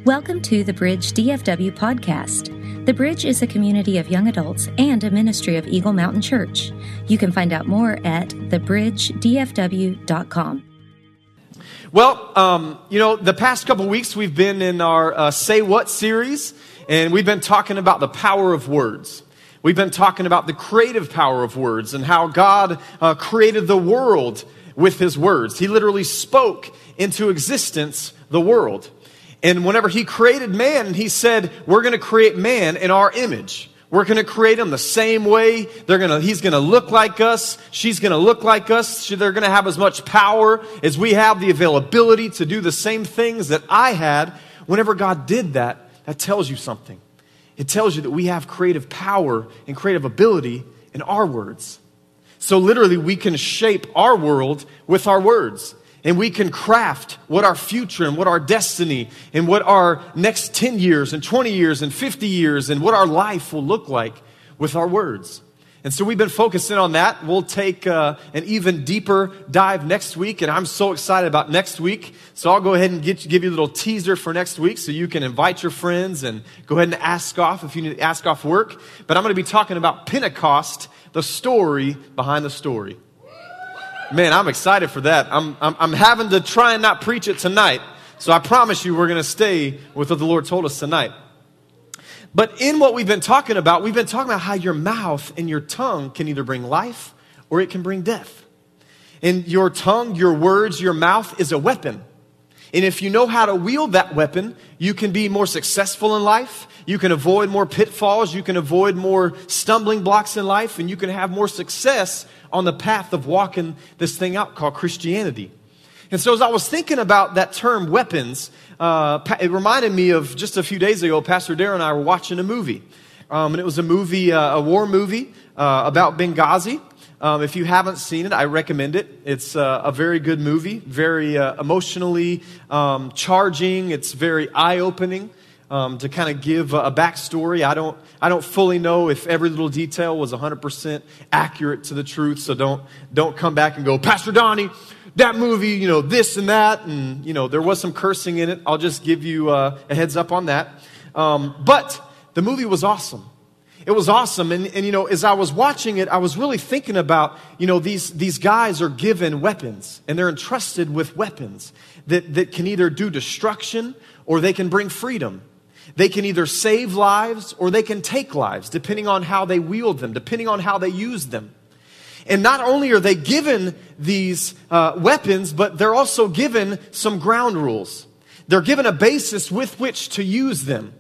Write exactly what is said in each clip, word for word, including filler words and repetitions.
Welcome to the Bridge D F W podcast. The Bridge is a community of young adults and a ministry of Eagle Mountain Church. You can find out more at the bridge d f w dot com. Well, um, you know, the past couple weeks we've been in our uh, Say What series, and we've been talking about the power of words. We've been talking about the creative power of words and how God uh, created the world with His words. He literally spoke into existence the world. And whenever He created man, He said, we're going to create man in our image. We're going to create him the same way. They're going to, he's going to look like us. She's going to look like us. They're going to have as much power as we have, the availability to do the same things that I had. Whenever God did that, that tells you something. It tells you that we have creative power and creative ability in our words. So literally, we can shape our world with our words. And we can craft what our future and what our destiny and what our next ten years and twenty years and fifty years and what our life will look like with our words. And so we've been focusing on that. We'll take uh, an even deeper dive next week. And I'm so excited about next week. So I'll go ahead and get, give you a little teaser for next week so you can invite your friends and go ahead and ask off if you need to ask off work. But I'm going to be talking about Pentecost, the story behind the story. Man, I'm excited for that. I'm, I'm I'm having to try and not preach it tonight. So I promise you we're going to stay with what the Lord told us tonight. But in what we've been talking about, we've been talking about how your mouth and your tongue can either bring life or it can bring death. And your tongue, your words, your mouth is a weapon. And if you know how to wield that weapon, you can be more successful in life. You can avoid more pitfalls. You can avoid more stumbling blocks in life. And you can have more success on the path of walking this thing out called Christianity. And so as I was thinking about that term weapons, uh, it reminded me of just a few days ago, Pastor Darren and I were watching a movie. Um, and it was a movie, uh, a war movie uh, about Benghazi. Um, if you haven't seen it, I recommend it. It's uh, a very good movie, very uh, emotionally um, charging. It's very eye-opening. Um, to kind of give a, a backstory. I don't I don't fully know if every little detail was one hundred percent accurate to the truth, so don't don't come back and go, Pastor Donnie, that movie, you know, this and that, and, you know, there was some cursing in it. I'll just give you uh, a heads up on that. Um, but the movie was awesome. It was awesome, and, and, you know, as I was watching it, I was really thinking about, you know, these these guys are given weapons, and they're entrusted with weapons that, that can either do destruction or they can bring freedom. They can either save lives or they can take lives, depending on how they wield them, depending on how they use them. And not only are they given these uh, weapons, but they're also given some ground rules. They're given a basis with which to use them,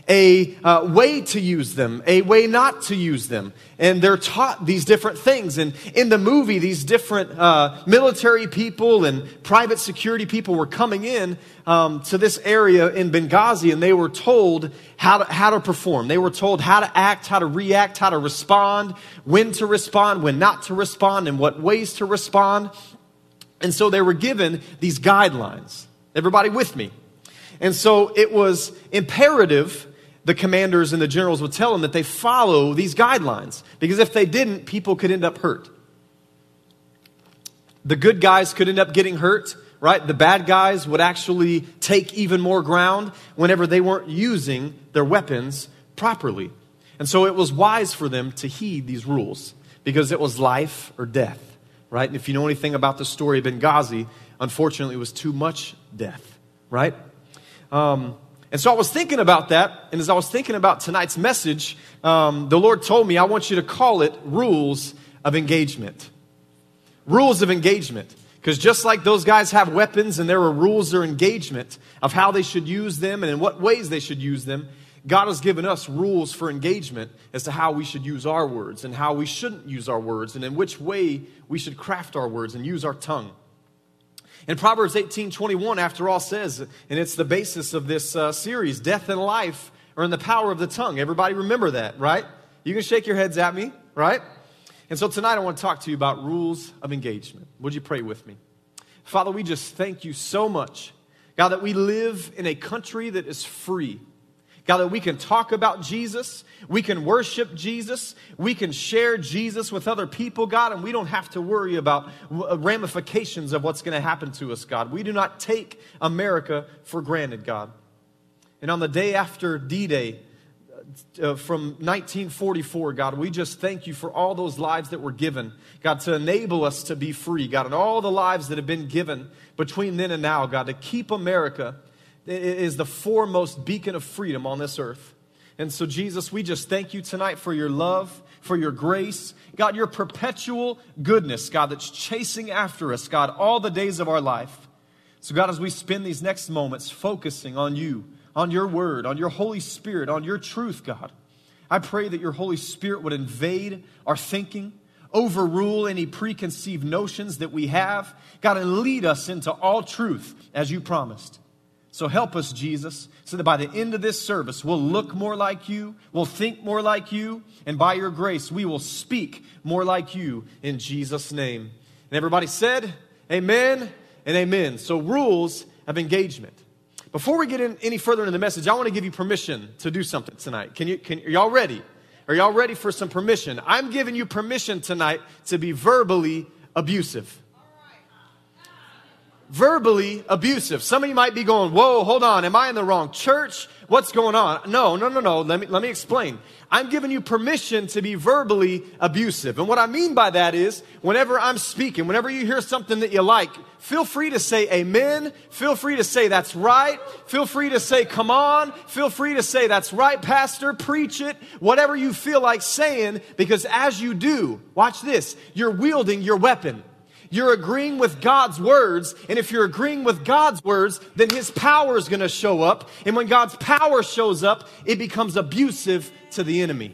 a uh, way to use them, a way not to use them. And they're taught these different things. And in the movie, these different uh, military people and private security people were coming in um, to this area in Benghazi, and they were told how to, how to perform. They were told how to act, how to react, how to respond, when to respond, when not to respond, and what ways to respond. And so they were given these guidelines. Everybody with me? And so it was imperative the commanders and the generals would tell them that they follow these guidelines. Because if they didn't, people could end up hurt. The good guys could end up getting hurt, right? The bad guys would actually take even more ground whenever they weren't using their weapons properly. And so it was wise for them to heed these rules because it was life or death, right? And if you know anything about the story of Benghazi, unfortunately, it was too much death, right? Um... And so I was thinking about that, and as I was thinking about tonight's message, um, the Lord told me, I want you to call it rules of engagement. Rules of engagement. Because just like those guys have weapons and there are rules of engagement of how they should use them and in what ways they should use them, God has given us rules for engagement as to how we should use our words and how we shouldn't use our words and in which way we should craft our words and use our tongue. And Proverbs eighteen twenty-one, after all, says, and it's the basis of this uh, series, death and life are in the power of the tongue. Everybody remember that, right? You can shake your heads at me, right? And so tonight I want to talk to you about rules of engagement. Would you pray with me? Father, we just thank you so much, God, that we live in a country that is free. God, that we can talk about Jesus, we can worship Jesus, we can share Jesus with other people, God, and we don't have to worry about ramifications of what's going to happen to us, God. We do not take America for granted, God. And on the day after D-Day, Uh, from nineteen forty-four, God, we just thank you for all those lives that were given, God, to enable us to be free, God, and all the lives that have been given between then and now, God, to keep America is the foremost beacon of freedom on this earth. And so, Jesus, we just thank you tonight for your love, for your grace, God, your perpetual goodness, God, that's chasing after us, God, all the days of our life. So, God, as we spend these next moments focusing on you, on your word, on your Holy Spirit, on your truth, God, I pray that your Holy Spirit would invade our thinking, overrule any preconceived notions that we have, God, and lead us into all truth as you promised. So help us, Jesus, so that by the end of this service, we'll look more like you, we'll think more like you, and by your grace, we will speak more like you in Jesus' name. And everybody said, amen and amen. So rules of engagement. Before we get in any further into the message, I want to give you permission to do something tonight. Can you, can, are y'all ready? Are y'all ready for some permission? I'm giving you permission tonight to be verbally abusive. Verbally abusive. Some of you might be going, whoa, hold on. Am I in the wrong church? What's going on? No, no, no, no. Let me, let me explain. I'm giving you permission to be verbally abusive. And what I mean by that is, whenever I'm speaking, whenever you hear something that you like, feel free to say amen. Feel free to say that's right. Feel free to say come on. Feel free to say that's right, pastor. Preach it. Whatever you feel like saying, because as you do, watch this, you're wielding your weapon. You're agreeing with God's words, and if you're agreeing with God's words, then His power is going to show up. And when God's power shows up, it becomes abusive to the enemy.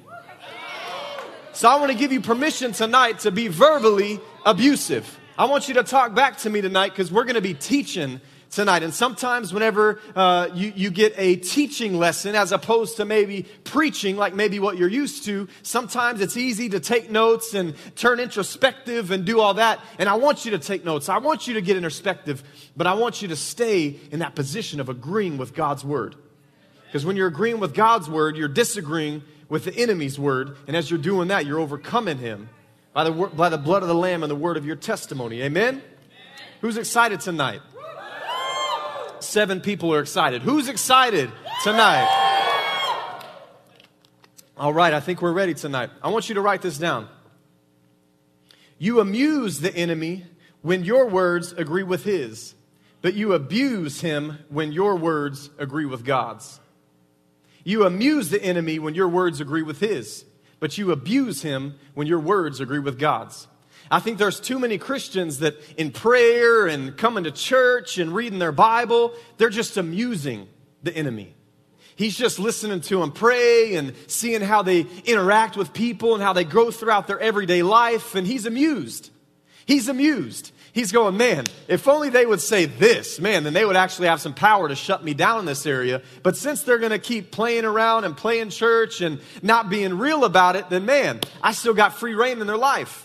So I want to give you permission tonight to be verbally abusive. I want you to talk back to me tonight because we're going to be teaching tonight. And sometimes whenever uh, you, you get a teaching lesson as opposed to maybe preaching like maybe what you're used to, sometimes it's easy to take notes and turn introspective and do all that. And I want you to take notes. I want you to get introspective, but I want you to stay in that position of agreeing with God's word. Because when you're agreeing with God's word, you're disagreeing with the enemy's word. And as you're doing that, you're overcoming him by the, by the blood of the Lamb and the word of your testimony. Amen? Amen. Who's excited tonight? Seven people are excited. Who's excited tonight? All right, I think we're ready tonight. I want you to write this down. You amuse the enemy when your words agree with his, but you abuse him when your words agree with God's. You amuse the enemy when your words agree with his, but you abuse him when your words agree with God's. I think there's too many Christians that in prayer and coming to church and reading their Bible, they're just amusing the enemy. He's just listening to them pray and seeing how they interact with people and how they go throughout their everyday life. And he's amused. He's amused. He's going, man, if only they would say this, man, then they would actually have some power to shut me down in this area. But since they're going to keep playing around and playing church and not being real about it, then man, I still got free reign in their life.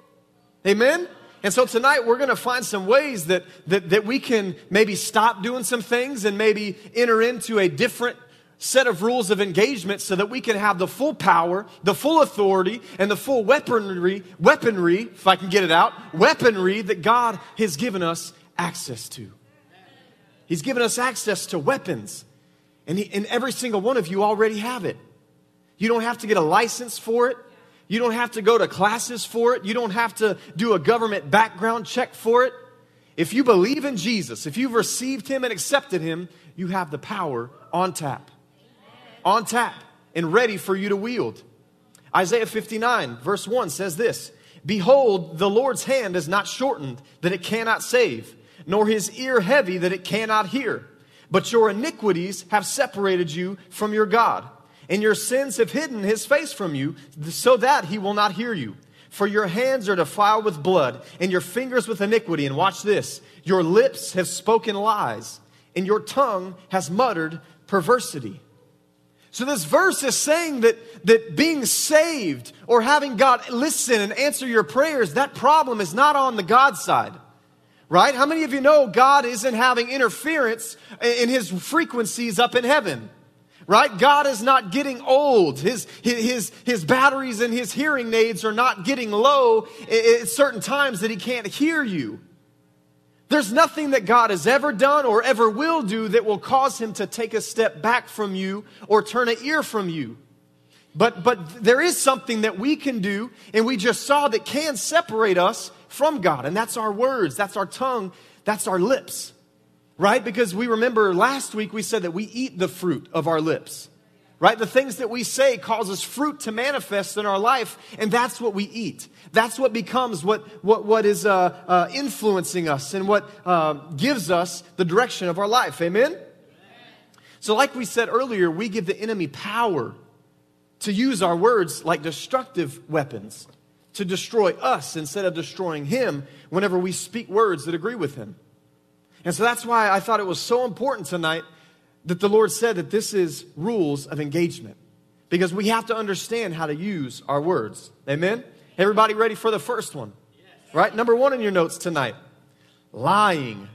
Amen? And so tonight we're going to find some ways that, that, that we can maybe stop doing some things and maybe enter into a different set of rules of engagement so that we can have the full power, the full authority, and the full weaponry, weaponry, if I can get it out, weaponry that God has given us access to. He's given us access to weapons. And, he, and every single one of you already have it. You don't have to get a license for it. You don't have to go to classes for it. You don't have to do a government background check for it. If you believe in Jesus, if you've received him and accepted him, you have the power on tap. On tap and ready for you to wield. Isaiah fifty-nine verse one says this, behold, the Lord's hand is not shortened that it cannot save, nor his ear heavy that it cannot hear. But your iniquities have separated you from your God. And your sins have hidden his face from you, so that he will not hear you. For your hands are defiled with blood, and your fingers with iniquity. And watch this. Your lips have spoken lies, and your tongue has muttered perversity. So this verse is saying that, that being saved or having God listen and answer your prayers, that problem is not on the God side. Right? How many of you know God isn't having interference in his frequencies up in heaven? Right? God is not getting old. His, his, his batteries and his hearing aids are not getting low at certain times that he can't hear you. There's nothing that God has ever done or ever will do that will cause him to take a step back from you or turn an ear from you. But, but there is something that we can do, and we just saw that can separate us from God. And that's our words, that's our tongue, that's our lips. Right? Because we remember last week we said that we eat the fruit of our lips. Right? The things that we say causes fruit to manifest in our life, and that's what we eat. That's what becomes what what what is uh, uh, influencing us and what uh, gives us the direction of our life. Amen? Amen? So like we said earlier, we give the enemy power to use our words like destructive weapons to destroy us instead of destroying him whenever we speak words that agree with him. And so that's why I thought it was so important tonight that the Lord said that this is rules of engagement. Because we have to understand how to use our words. Amen? Everybody ready for the first one? Yes. Right? Number one in your notes tonight. Lying.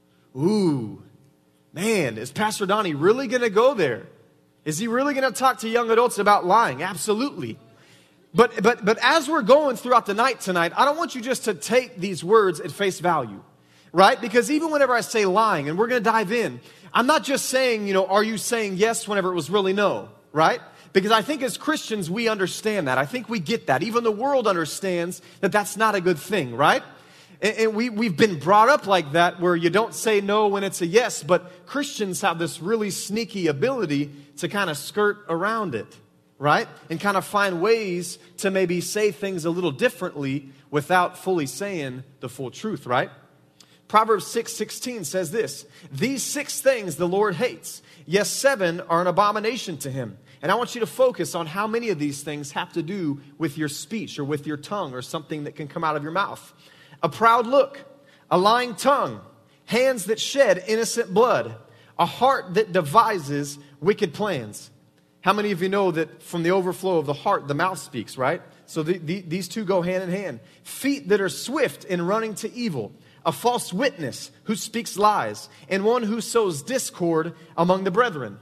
Ooh. Man, is Pastor Donnie really going to go there? Is he really going to talk to young adults about lying? Absolutely. But, but, but as we're going throughout the night tonight, I don't want you just to take these words at face value. Right? Because even whenever I say lying, and we're going to dive in, I'm not just saying, you know, are you saying yes whenever it was really no, right? Because I think as Christians, we understand that. I think we get that. Even the world understands that that's not a good thing, right? And, and we, we've been brought up like that where you don't say no when it's a yes, but Christians have this really sneaky ability to kind of skirt around it, right? And kind of find ways to maybe say things a little differently without fully saying the full truth, right? Proverbs six sixteen says this, these six things the Lord hates. Yes, seven are an abomination to him. And I want you to focus on how many of these things have to do with your speech or with your tongue or something that can come out of your mouth. A proud look, a lying tongue, hands that shed innocent blood, a heart that devises wicked plans. How many of you know that from the overflow of the heart, the mouth speaks, right? So the, the, these two go hand in hand. Feet that are swift in running to evil. A false witness who speaks lies, and one who sows discord among the brethren.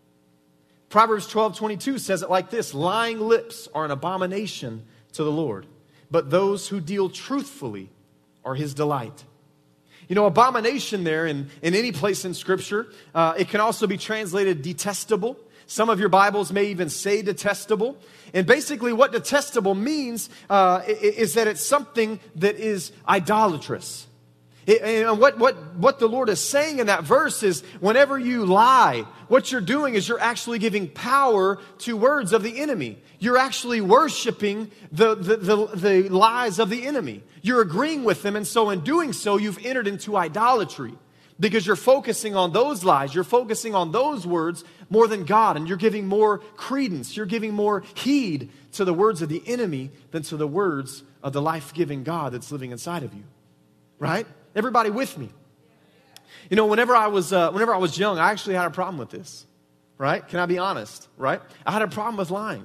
Proverbs twelve twenty-two says it like this, lying lips are an abomination to the Lord, but those who deal truthfully are his delight. You know, abomination there in, in any place in Scripture, uh, it can also be translated detestable. Some of your Bibles may even say detestable. And basically what detestable means uh, is that it's something that is idolatrous. And what, what, what the Lord is saying in that verse is whenever you lie, what you're doing is you're actually giving power to words of the enemy. You're actually worshiping the, the, the, the lies of the enemy. You're agreeing with them. And so in doing so, you've entered into idolatry because you're focusing on those lies. You're focusing on those words more than God. And you're giving more credence. You're giving more heed to the words of the enemy than to the words of the life-giving God that's living inside of you. Right? Everybody with me? You know, whenever I was uh, whenever I was young, I actually had a problem with this. Right? Can I be honest? Right? I had a problem with lying.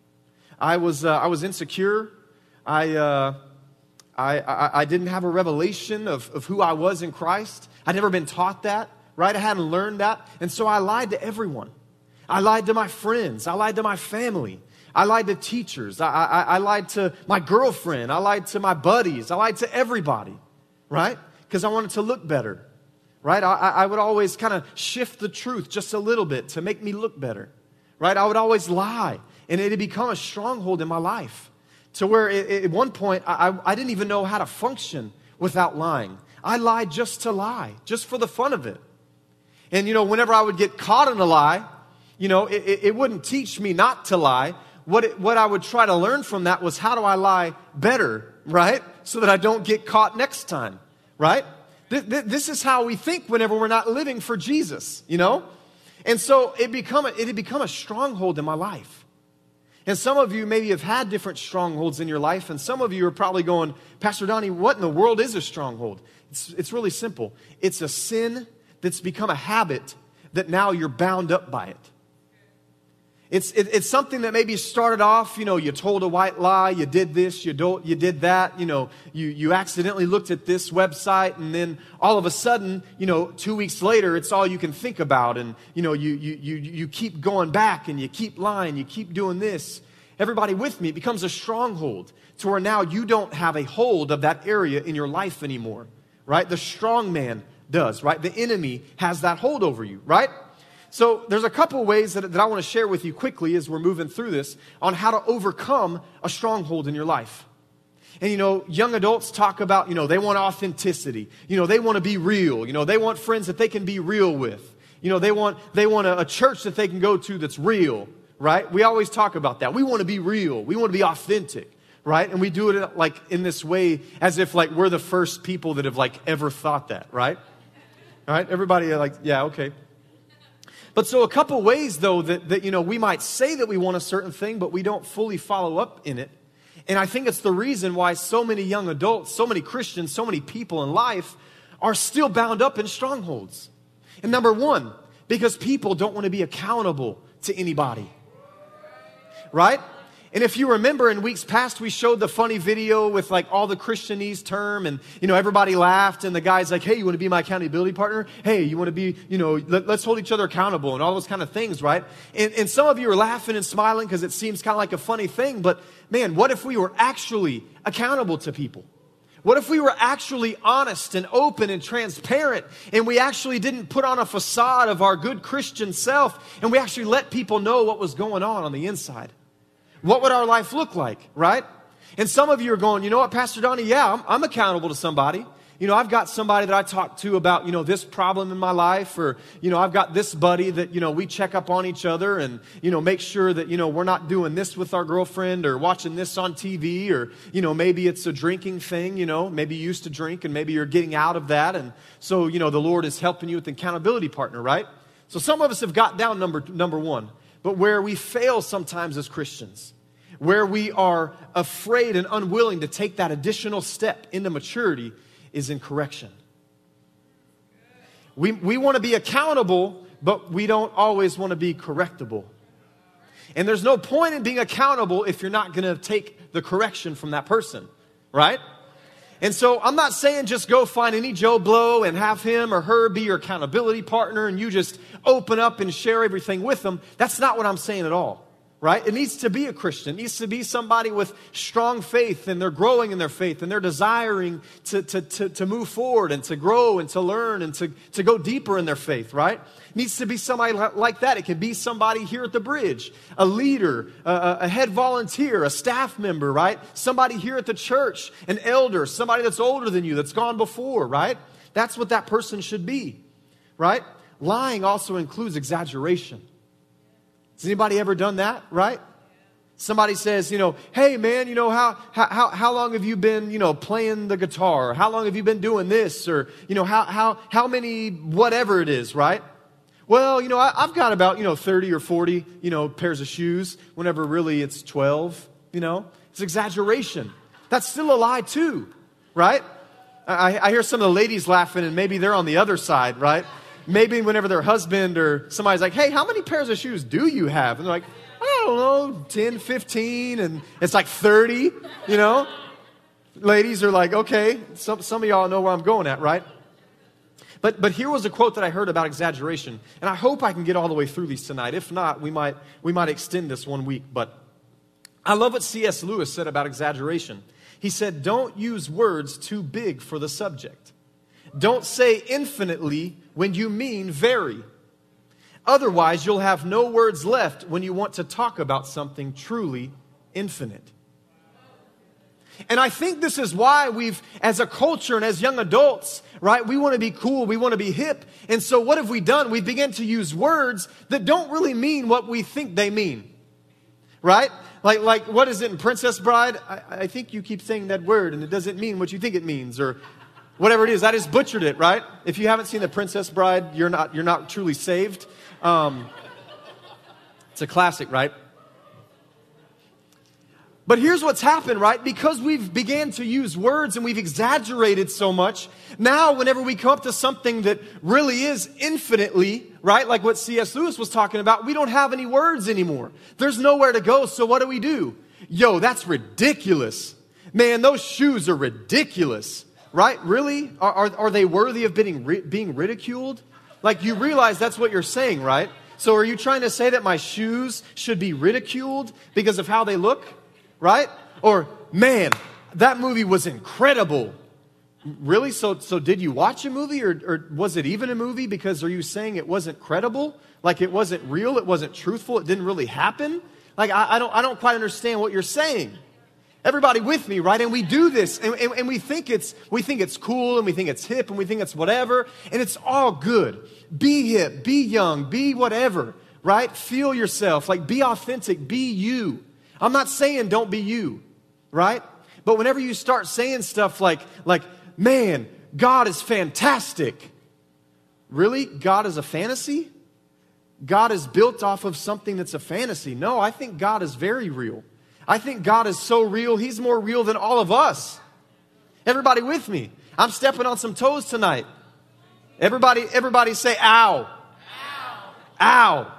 I was uh, I was insecure. I, uh, I I I didn't have a revelation of, of who I was in Christ. I'd never been taught that. Right? I hadn't learned that, and so I lied to everyone. I lied to my friends. I lied to my family. I lied to teachers. I, I, I lied to my girlfriend. I lied to my buddies. I lied to everybody. Right? Because I wanted to look better, right? I, I would always kind of shift the truth just a little bit to make me look better, right? I would always lie, and it had become a stronghold in my life to where it, it, at one point I, I, I didn't even know how to function without lying. I lied just to lie, just for the fun of it. And, you know, whenever I would get caught in a lie, you know, it, it, it wouldn't teach me not to lie. What, it, what I would try to learn from that was how do I lie better, right? So that I don't get caught next time, right? Th- th- this is how we think whenever we're not living for Jesus, you know? And so it, become a, it had become a stronghold in my life. And some of you maybe have had different strongholds in your life, and some of you are probably going, Pastor Donnie, what in the world is a stronghold? It's, it's really simple. It's a sin that's become a habit that now you're bound up by it. It's it, it's something that maybe started off, you know, you told a white lie, you did this, you don't, you did that, you know, you, you accidentally looked at this website, and then all of a sudden, you know, two weeks later, it's all you can think about, and, you know, you you you you keep going back, and you keep lying, you keep doing this. Everybody with me, it becomes a stronghold to where now you don't have a hold of that area in your life anymore, right? The strong man does, right? The enemy has that hold over you, right? So there's a couple ways that, that I want to share with you quickly as we're moving through this on how to overcome a stronghold in your life. And, you know, young adults talk about, you know, they want authenticity. You know, they want to be real. You know, they want friends that they can be real with. You know, they want they want a, a church that they can go to that's real, right? We always talk about that. We want to be real. We want to be authentic, right? And we do it like in this way as if like we're the first people that have like ever thought that, right? All right, everybody like, yeah, okay. But so a couple ways, though, that, that, you know, we might say that we want a certain thing, but we don't fully follow up in it. And I think it's the reason why so many young adults, so many Christians, so many people in life are still bound up in strongholds. And number one, because people don't want to be accountable to anybody. Right? And if you remember in weeks past, we showed the funny video with like all the Christianese term and, you know, everybody laughed and the guy's like, hey, you want to be my accountability partner? Hey, you want to be, you know, let, let's hold each other accountable and all those kind of things, right? And, and some of you are laughing and smiling because it seems kind of like a funny thing. But man, what if we were actually accountable to people? What if we were actually honest and open and transparent and we actually didn't put on a facade of our good Christian self and we actually let people know what was going on on the inside? What would our life look like, right? And some of you are going, you know what, Pastor Donnie, yeah, I'm, I'm accountable to somebody. You know, I've got somebody that I talk to about, you know, this problem in my life, or, you know, I've got this buddy that, you know, we check up on each other and, you know, make sure that, you know, we're not doing this with our girlfriend or watching this on T V, or, you know, maybe it's a drinking thing, you know, maybe you used to drink and maybe you're getting out of that. And so, you know, the Lord is helping you with an accountability partner, right? So some of us have got down number, number one, but where we fail sometimes as Christians, where we are afraid and unwilling to take that additional step into maturity, is in correction. We, we want to be accountable, but we don't always want to be correctable. And there's no point in being accountable if you're not going to take the correction from that person, right? And so I'm not saying just go find any Joe Blow and have him or her be your accountability partner and you just open up and share everything with them. That's not what I'm saying at all. Right? It needs to be a Christian. It needs to be somebody with strong faith and they're growing in their faith and they're desiring to, to, to, to move forward and to grow and to learn and to, to go deeper in their faith, right? It needs to be somebody like that. It can be somebody here at the Bridge, a leader, a, a head volunteer, a staff member, right? Somebody here at the church, an elder, somebody that's older than you, that's gone before, right? That's what that person should be, right? Lying also includes exaggeration. Has anybody ever done that, right? Somebody says, you know, hey man, you know, how how how long have you been, you know, playing the guitar? How long have you been doing this? Or, you know, how how how many whatever it is, right? Well, you know, I, I've got about, you know, thirty or forty, you know, pairs of shoes, whenever really it's twelve, you know. It's exaggeration. That's still a lie too, right? I, I hear some of the ladies laughing and maybe they're on the other side, right? Maybe whenever their husband or somebody's like, hey, how many pairs of shoes do you have? And they're like, I don't know, ten, fifteen, and it's like thirty, you know? Ladies are like, okay, some, some of y'all know where I'm going at, right? But but here was a quote that I heard about exaggeration, and I hope I can get all the way through these tonight. If not, we might we might extend this one week. But I love what C S Lewis said about exaggeration. He said, don't use words too big for the subject. Don't say infinitely when you mean very. Otherwise, you'll have no words left when you want to talk about something truly infinite. And I think this is why we've, as a culture and as young adults, right, we want to be cool, we want to be hip. And so what have we done? We begin to use words that don't really mean what we think they mean. Right? Like, like what is it in Princess Bride? I, I think you keep saying that word and it doesn't mean what you think it means. Or whatever it is, I just butchered it, right? If you haven't seen The Princess Bride, you're not you're not truly saved. Um, it's a classic, right? But here's what's happened, right? Because we've began to use words and we've exaggerated so much, now whenever we come up to something that really is infinitely, right, like what C S Lewis was talking about, we don't have any words anymore. There's nowhere to go, so what do we do? Yo, that's ridiculous. Man, those shoes are ridiculous. Right? Really? Are, are, are they worthy of being, being ridiculed? Like, you realize that's what you're saying, right? So are you trying to say that my shoes should be ridiculed because of how they look? Right? Or, man, that movie was incredible. Really? So so did you watch a movie, or, or was it even a movie? Because are you saying it wasn't credible? Like it wasn't real, it wasn't truthful, it didn't really happen? Like I, I don't I don't quite understand what you're saying. Everybody with me, right? And we do this, and, and, and we think it's we think it's cool, and we think it's hip, and we think it's whatever, and it's all good. Be hip, be young, be whatever, right? Feel yourself, like be authentic, be you. I'm not saying don't be you, right? But whenever you start saying stuff like like man, God is fantastic. Really? God is a fantasy? God is built off of something that's a fantasy. No, I think God is very real. I think God is so real, He's more real than all of us. Everybody with me? I'm stepping on some toes tonight. Everybody, everybody say ow. Ow. Ow.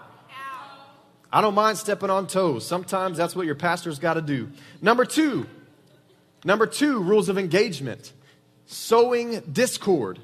I don't mind stepping on toes. Sometimes that's what your pastor's got to do. Number two. Number two, rules of engagement. Sowing discord.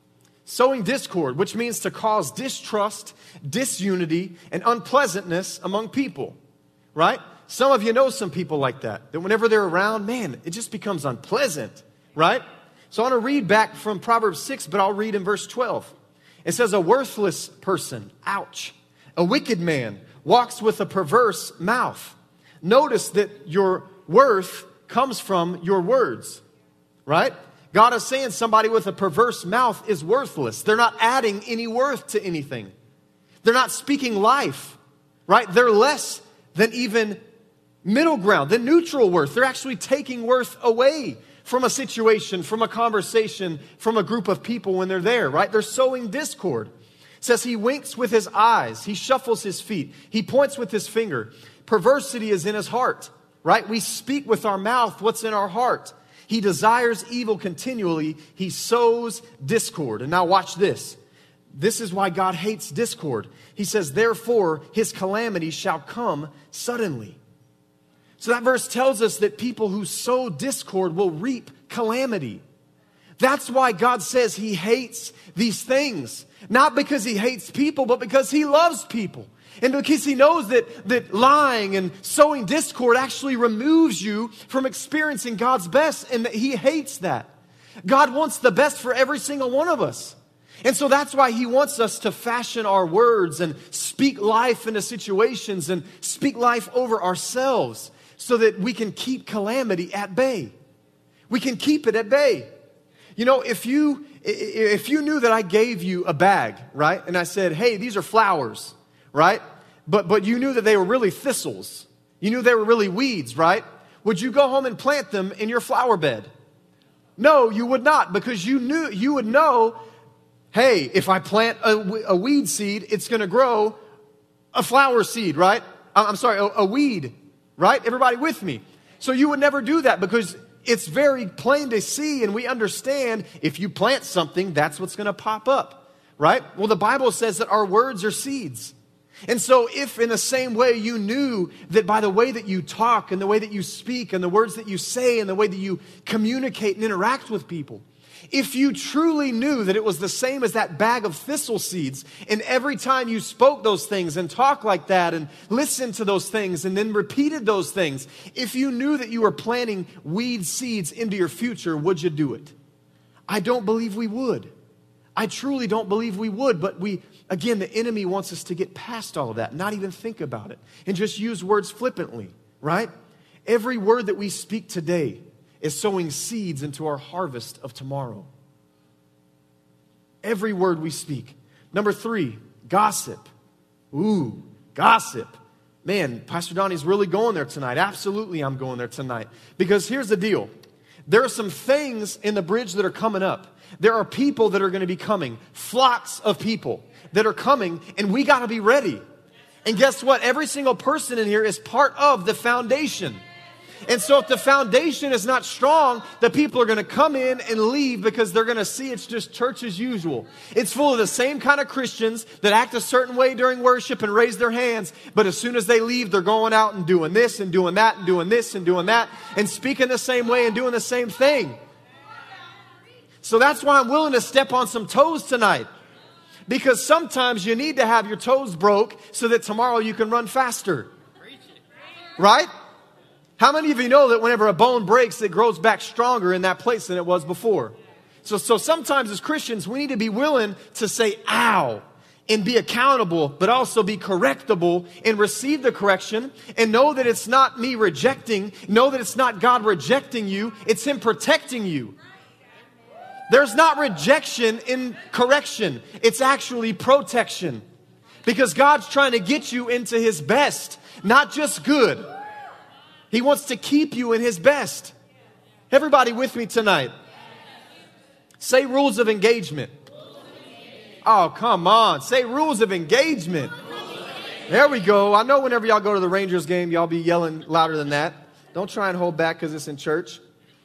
Sowing discord, which means to cause distrust, disunity, and unpleasantness among people, right? Some of you know some people like that, that whenever they're around, man, it just becomes unpleasant, right? So I want to read back from Proverbs six, but I'll read in verse twelve. It says, a worthless person, ouch, a wicked man walks with a perverse mouth. Notice that your worth comes from your words, right? God is saying somebody with a perverse mouth is worthless. They're not adding any worth to anything. They're not speaking life, right? They're less than even middle ground, than neutral worth. They're actually taking worth away from a situation, from a conversation, from a group of people when they're there, right? They're sowing discord. It says he winks with his eyes. He shuffles his feet. He points with his finger. Perversity is in his heart, right? We speak with our mouth what's in our heart. He desires evil continually. He sows discord. And now watch this. This is why God hates discord. He says, therefore, his calamity shall come suddenly. So that verse tells us that people who sow discord will reap calamity. That's why God says he hates these things. Not because he hates people, but because he loves people. And because he knows that, that lying and sowing discord actually removes you from experiencing God's best, and that he hates that. God wants the best for every single one of us. And so that's why he wants us to fashion our words and speak life into situations and speak life over ourselves so that we can keep calamity at bay. We can keep it at bay. You know, if you if you knew that I gave you a bag, right? And I said, hey, these are flowers, right? But but you knew that they were really thistles. You knew they were really weeds, right? Would you go home and plant them in your flower bed? No, you would not, because you knew you would know, hey, if I plant a, a weed seed, it's going to grow a flower seed, right? I'm sorry, a, a weed, right? Everybody with me? So you would never do that because it's very plain to see, and we understand if you plant something, that's what's going to pop up, right? Well, the Bible says that our words are seeds. And so if in the same way you knew that by the way that you talk and the way that you speak and the words that you say and the way that you communicate and interact with people, if you truly knew that it was the same as that bag of thistle seeds, and every time you spoke those things and talked like that and listened to those things and then repeated those things, if you knew that you were planting weed seeds into your future, would you do it? I don't believe we would. I truly don't believe we would, but we, again, the enemy wants us to get past all of that, not even think about it, and just use words flippantly, right? Every word that we speak today is sowing seeds into our harvest of tomorrow. Every word we speak. Number three, gossip. Ooh, gossip. Man, Pastor Donnie's really going there tonight. Absolutely, I'm going there tonight. Because here's the deal. There are some things in the bridge that are coming up. There are people that are going to be coming. Flocks of people that are coming, and we got to be ready. And guess what? Every single person in here is part of the foundation. And so if the foundation is not strong, the people are going to come in and leave because they're going to see it's just church as usual. It's full of the same kind of Christians that act a certain way during worship and raise their hands. But as soon as they leave, they're going out and doing this and doing that and doing this and doing that and speaking the same way and doing the same thing. So that's why I'm willing to step on some toes tonight. Because sometimes you need to have your toes broke so that tomorrow you can run faster. Right? How many of you know that whenever a bone breaks, it grows back stronger in that place than it was before? So, so sometimes as Christians, we need to be willing to say, ow, and be accountable, but also be correctable and receive the correction and know that it's not me rejecting, know that it's not God rejecting you, it's Him protecting you. There's not rejection in correction. It's actually protection. Because God's trying to get you into His best, not just good. He wants to keep you in His best. Everybody with me tonight? Say rules of engagement. Oh, come on. Say rules of engagement. There we go. I know whenever y'all go to the Rangers game, y'all be yelling louder than that. Don't try and hold back because it's in church.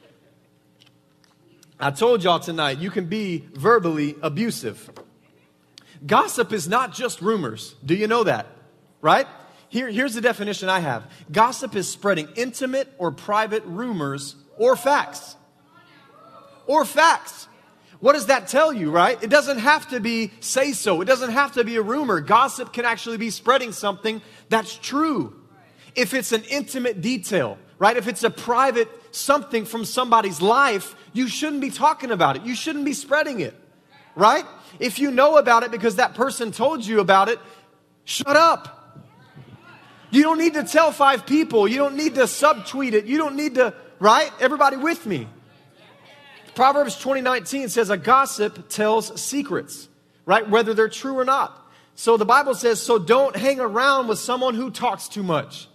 I told y'all tonight, you can be verbally abusive. Gossip is not just rumors. Do you know that? Right? Here, here's the definition I have. Gossip is spreading intimate or private rumors or facts. Or facts. What does that tell you, right? It doesn't have to be say so. It doesn't have to be a rumor. Gossip can actually be spreading something that's true. If it's an intimate detail, right? If it's a private something from somebody's life, you shouldn't be talking about it. You shouldn't be spreading it, right? If you know about it because that person told you about it, shut up. You don't need to tell five people. You don't need to subtweet it. You don't need to, right? Everybody with me? Proverbs twenty nineteen says a gossip tells secrets, right? Whether they're true or not. So the Bible says, so don't hang around with someone who talks too much.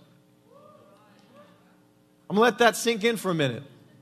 I'm going to let that sink in for a minute.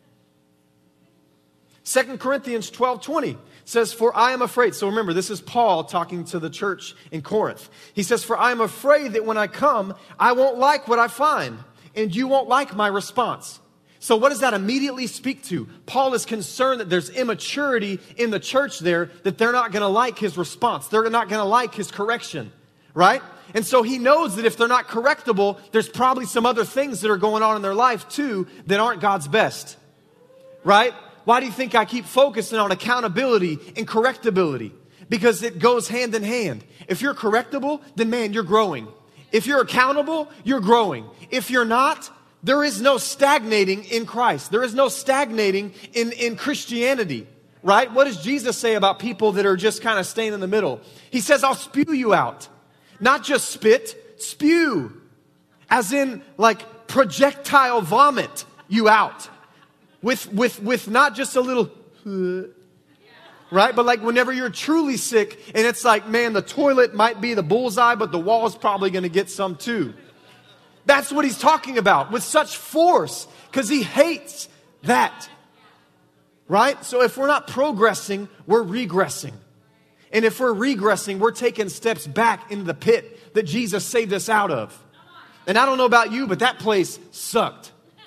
Second Corinthians twelve twenty says, for I am afraid. So remember, this is Paul talking to the church in Corinth. He says, for I am afraid that when I come, I won't like what I find, and you won't like my response. So what does that immediately speak to? Paul is concerned that there's immaturity in the church there, that they're not going to like his response. They're not going to like his correction, right? And so he knows that if they're not correctable, there's probably some other things that are going on in their life too that aren't God's best, right? Why do you think I keep focusing on accountability and correctability? Because it goes hand in hand. If you're correctable, then man, you're growing. If you're accountable, you're growing. If you're not, there is no stagnating in Christ. There is no stagnating in, in Christianity, right? What does Jesus say about people that are just kind of staying in the middle? He says, I'll spew you out. Not just spit, spew. As in like projectile vomit you out. With, with, with not just a little, uh, right? But like whenever you're truly sick and it's like, man, the toilet might be the bullseye, but the wall's probably going to get some too. That's what he's talking about with such force because he hates that, right? So if we're not progressing, we're regressing. And if we're regressing, we're taking steps back into the pit that Jesus saved us out of. And I don't know about you, but that place sucked.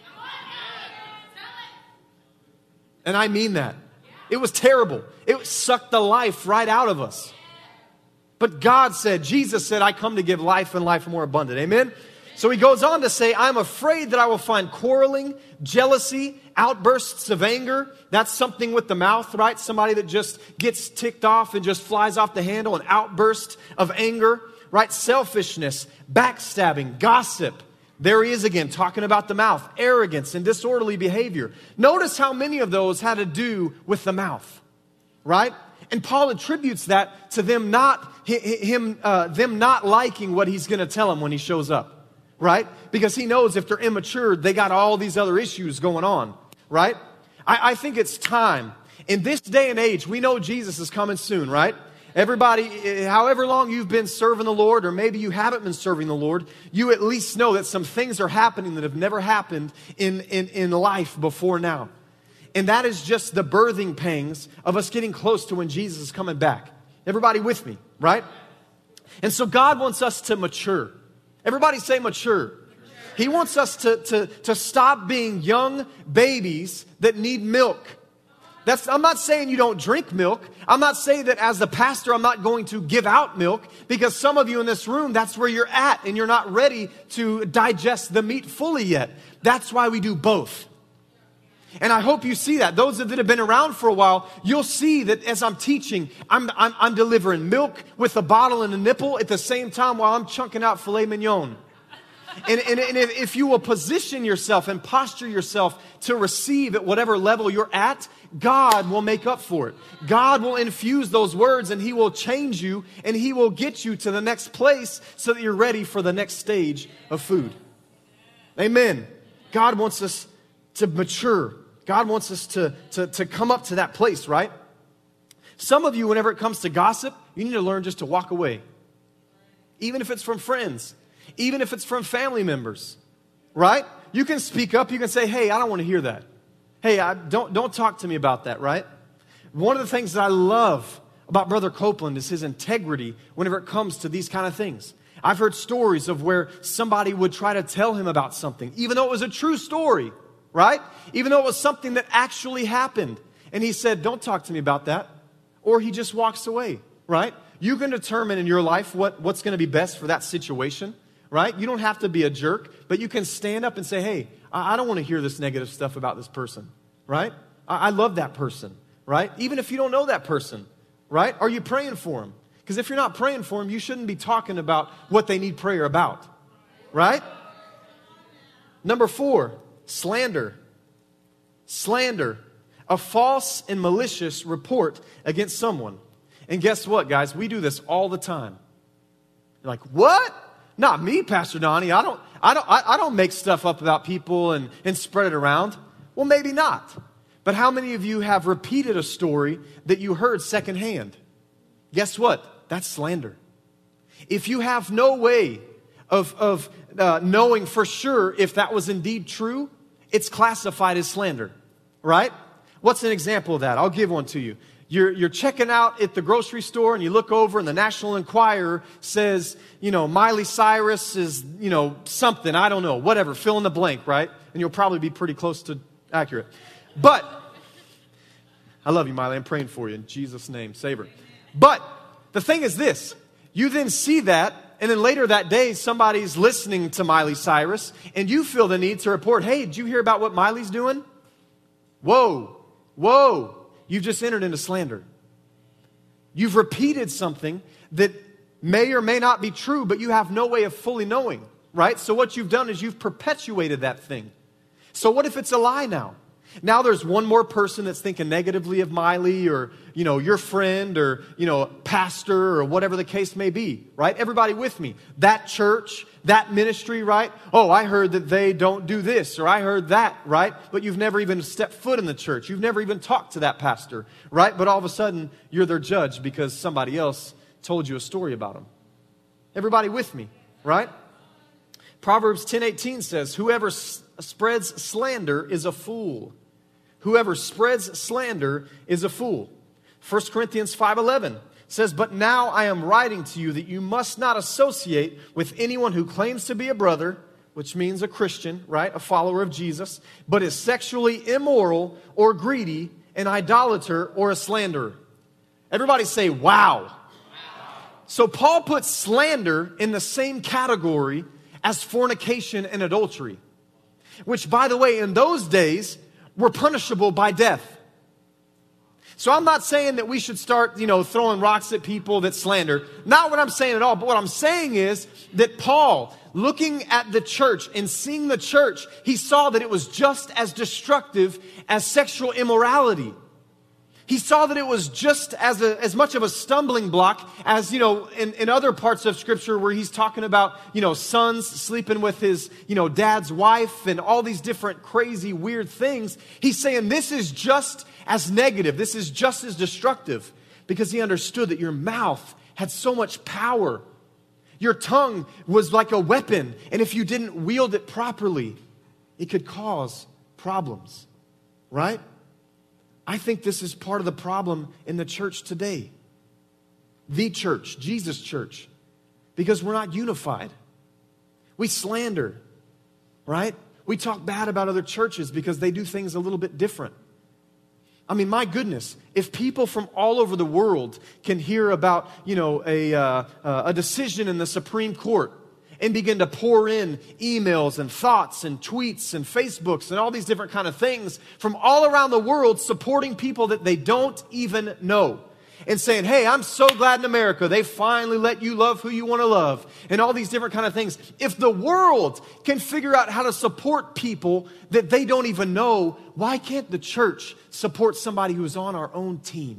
And I mean that. It was terrible. It sucked the life right out of us. But God said, Jesus said, I come to give life and life more abundant. Amen? So he goes on to say, I'm afraid that I will find quarreling, jealousy, outbursts of anger. That's something with the mouth, right? Somebody that just gets ticked off and just flies off the handle, an outburst of anger, right? Selfishness, backstabbing, gossip. There he is again, talking about the mouth, arrogance and disorderly behavior. Notice how many of those had to do with the mouth, right? And Paul attributes that to them not, him, uh, them not liking what he's going to tell them when he shows up, right? Because he knows if they're immature, they got all these other issues going on, right? I, I think it's time. In this day and age, we know Jesus is coming soon, right? Everybody, however long you've been serving the Lord, or maybe you haven't been serving the Lord, you at least know that some things are happening that have never happened in, in, in life before now. And that is just the birthing pangs of us getting close to when Jesus is coming back. Everybody with me, right? And so God wants us to mature. Everybody say mature. He wants us to, to, to stop being young babies that need milk. That's, I'm not saying you don't drink milk. I'm not saying that as the pastor, I'm not going to give out milk, because some of you in this room, that's where you're at and you're not ready to digest the meat fully yet. That's why we do both. And I hope you see that. Those that have been around for a while, you'll see that as I'm teaching, I'm, I'm, I'm delivering milk with a bottle and a nipple at the same time while I'm chunking out filet mignon. And, and, and if you will position yourself and posture yourself to receive at whatever level you're at, God will make up for it. God will infuse those words and He will change you and He will get you to the next place so that you're ready for the next stage of food. Amen. God wants us to mature. God wants us to, to, to come up to that place, right? Some of you, whenever it comes to gossip, you need to learn just to walk away. Even if it's from friends. Even if it's from family members. Right? You can speak up. You can say, hey, I don't want to hear that. Hey, I, don't, don't talk to me about that, right? One of the things that I love about Brother Copeland is his integrity whenever it comes to these kind of things. I've heard stories of where somebody would try to tell him about something, even though it was a true story, right? Even though it was something that actually happened. And he said, don't talk to me about that. Or he just walks away, right? You can determine in your life what, what's going to be best for that situation, right? You don't have to be a jerk, but you can stand up and say, hey, I, I don't want to hear this negative stuff about this person, right? I, I love that person, right? Even if you don't know that person, right? Are you praying for him? Because if you're not praying for them, you shouldn't be talking about what they need prayer about. Right? Number four, slander. Slander. A false and malicious report against someone. And guess what, guys? We do this all the time. You're like, what? Not me, Pastor Donnie. I don't, I don't, I, I don't make stuff up about people and, and spread it around. Well, maybe not. But how many of you have repeated a story that you heard secondhand? Guess what? That's slander. If you have no way of, of uh, knowing for sure if that was indeed true, it's classified as slander, right? What's an example of that? I'll give one to you. You're, you're checking out at the grocery store and you look over and the National Enquirer says, you know, Miley Cyrus is, you know, something, I don't know, whatever, fill in the blank, right? And you'll probably be pretty close to accurate. But, I love you, Miley, I'm praying for you in Jesus' name, save her. But, the thing is this, you then see that, and then later that day, somebody's listening to Miley Cyrus, and you feel the need to report, hey, did you hear about what Miley's doing? Whoa, whoa, you've just entered into slander. You've repeated something that may or may not be true, but you have no way of fully knowing, right? So what you've done is you've perpetuated that thing. So what if it's a lie now? Now there's one more person that's thinking negatively of Miley or, you know, your friend or, you know, pastor or whatever the case may be, right? Everybody with me. That church, that ministry, right? Oh, I heard that they don't do this or I heard that, right? But you've never even stepped foot in the church. You've never even talked to that pastor, right? But all of a sudden you're their judge because somebody else told you a story about them. Everybody with me, right? Proverbs ten eighteen says, whoever s- spreads slander is a fool. Whoever spreads slander is a fool. First Corinthians five eleven says, but now I am writing to you that you must not associate with anyone who claims to be a brother, which means a Christian, right? A follower of Jesus, but is sexually immoral or greedy, an idolater or a slanderer. Everybody say, wow. So Paul puts slander in the same category as fornication and adultery, which, by the way, in those days were punishable by death. So I'm not saying that we should start, you know, throwing rocks at people that slander. Not what I'm saying at all. But what I'm saying is that Paul, looking at the church and seeing the church, he saw that it was just as destructive as sexual immorality. He saw that it was just as a, as much of a stumbling block as, you know, in, in other parts of Scripture where he's talking about, you know, sons sleeping with his, you know, dad's wife and all these different crazy, weird things. He's saying this is just as negative. This is just as destructive because he understood that your mouth had so much power. Your tongue was like a weapon. And if you didn't wield it properly, it could cause problems, right? I think this is part of the problem in the church today. The church, Jesus' church. Because we're not unified. We slander, right? We talk bad about other churches because they do things a little bit different. I mean, my goodness, if people from all over the world can hear about, you know, a, uh, uh, a decision in the Supreme Court and begin to pour in emails and thoughts and tweets and Facebooks and all these different kind of things from all around the world supporting people that they don't even know. and saying, hey, I'm so glad in America they finally let you love who you want to love, and all these different kind of things. If the world can figure out how to support people that they don't even know, why can't the church support somebody who's on our own team?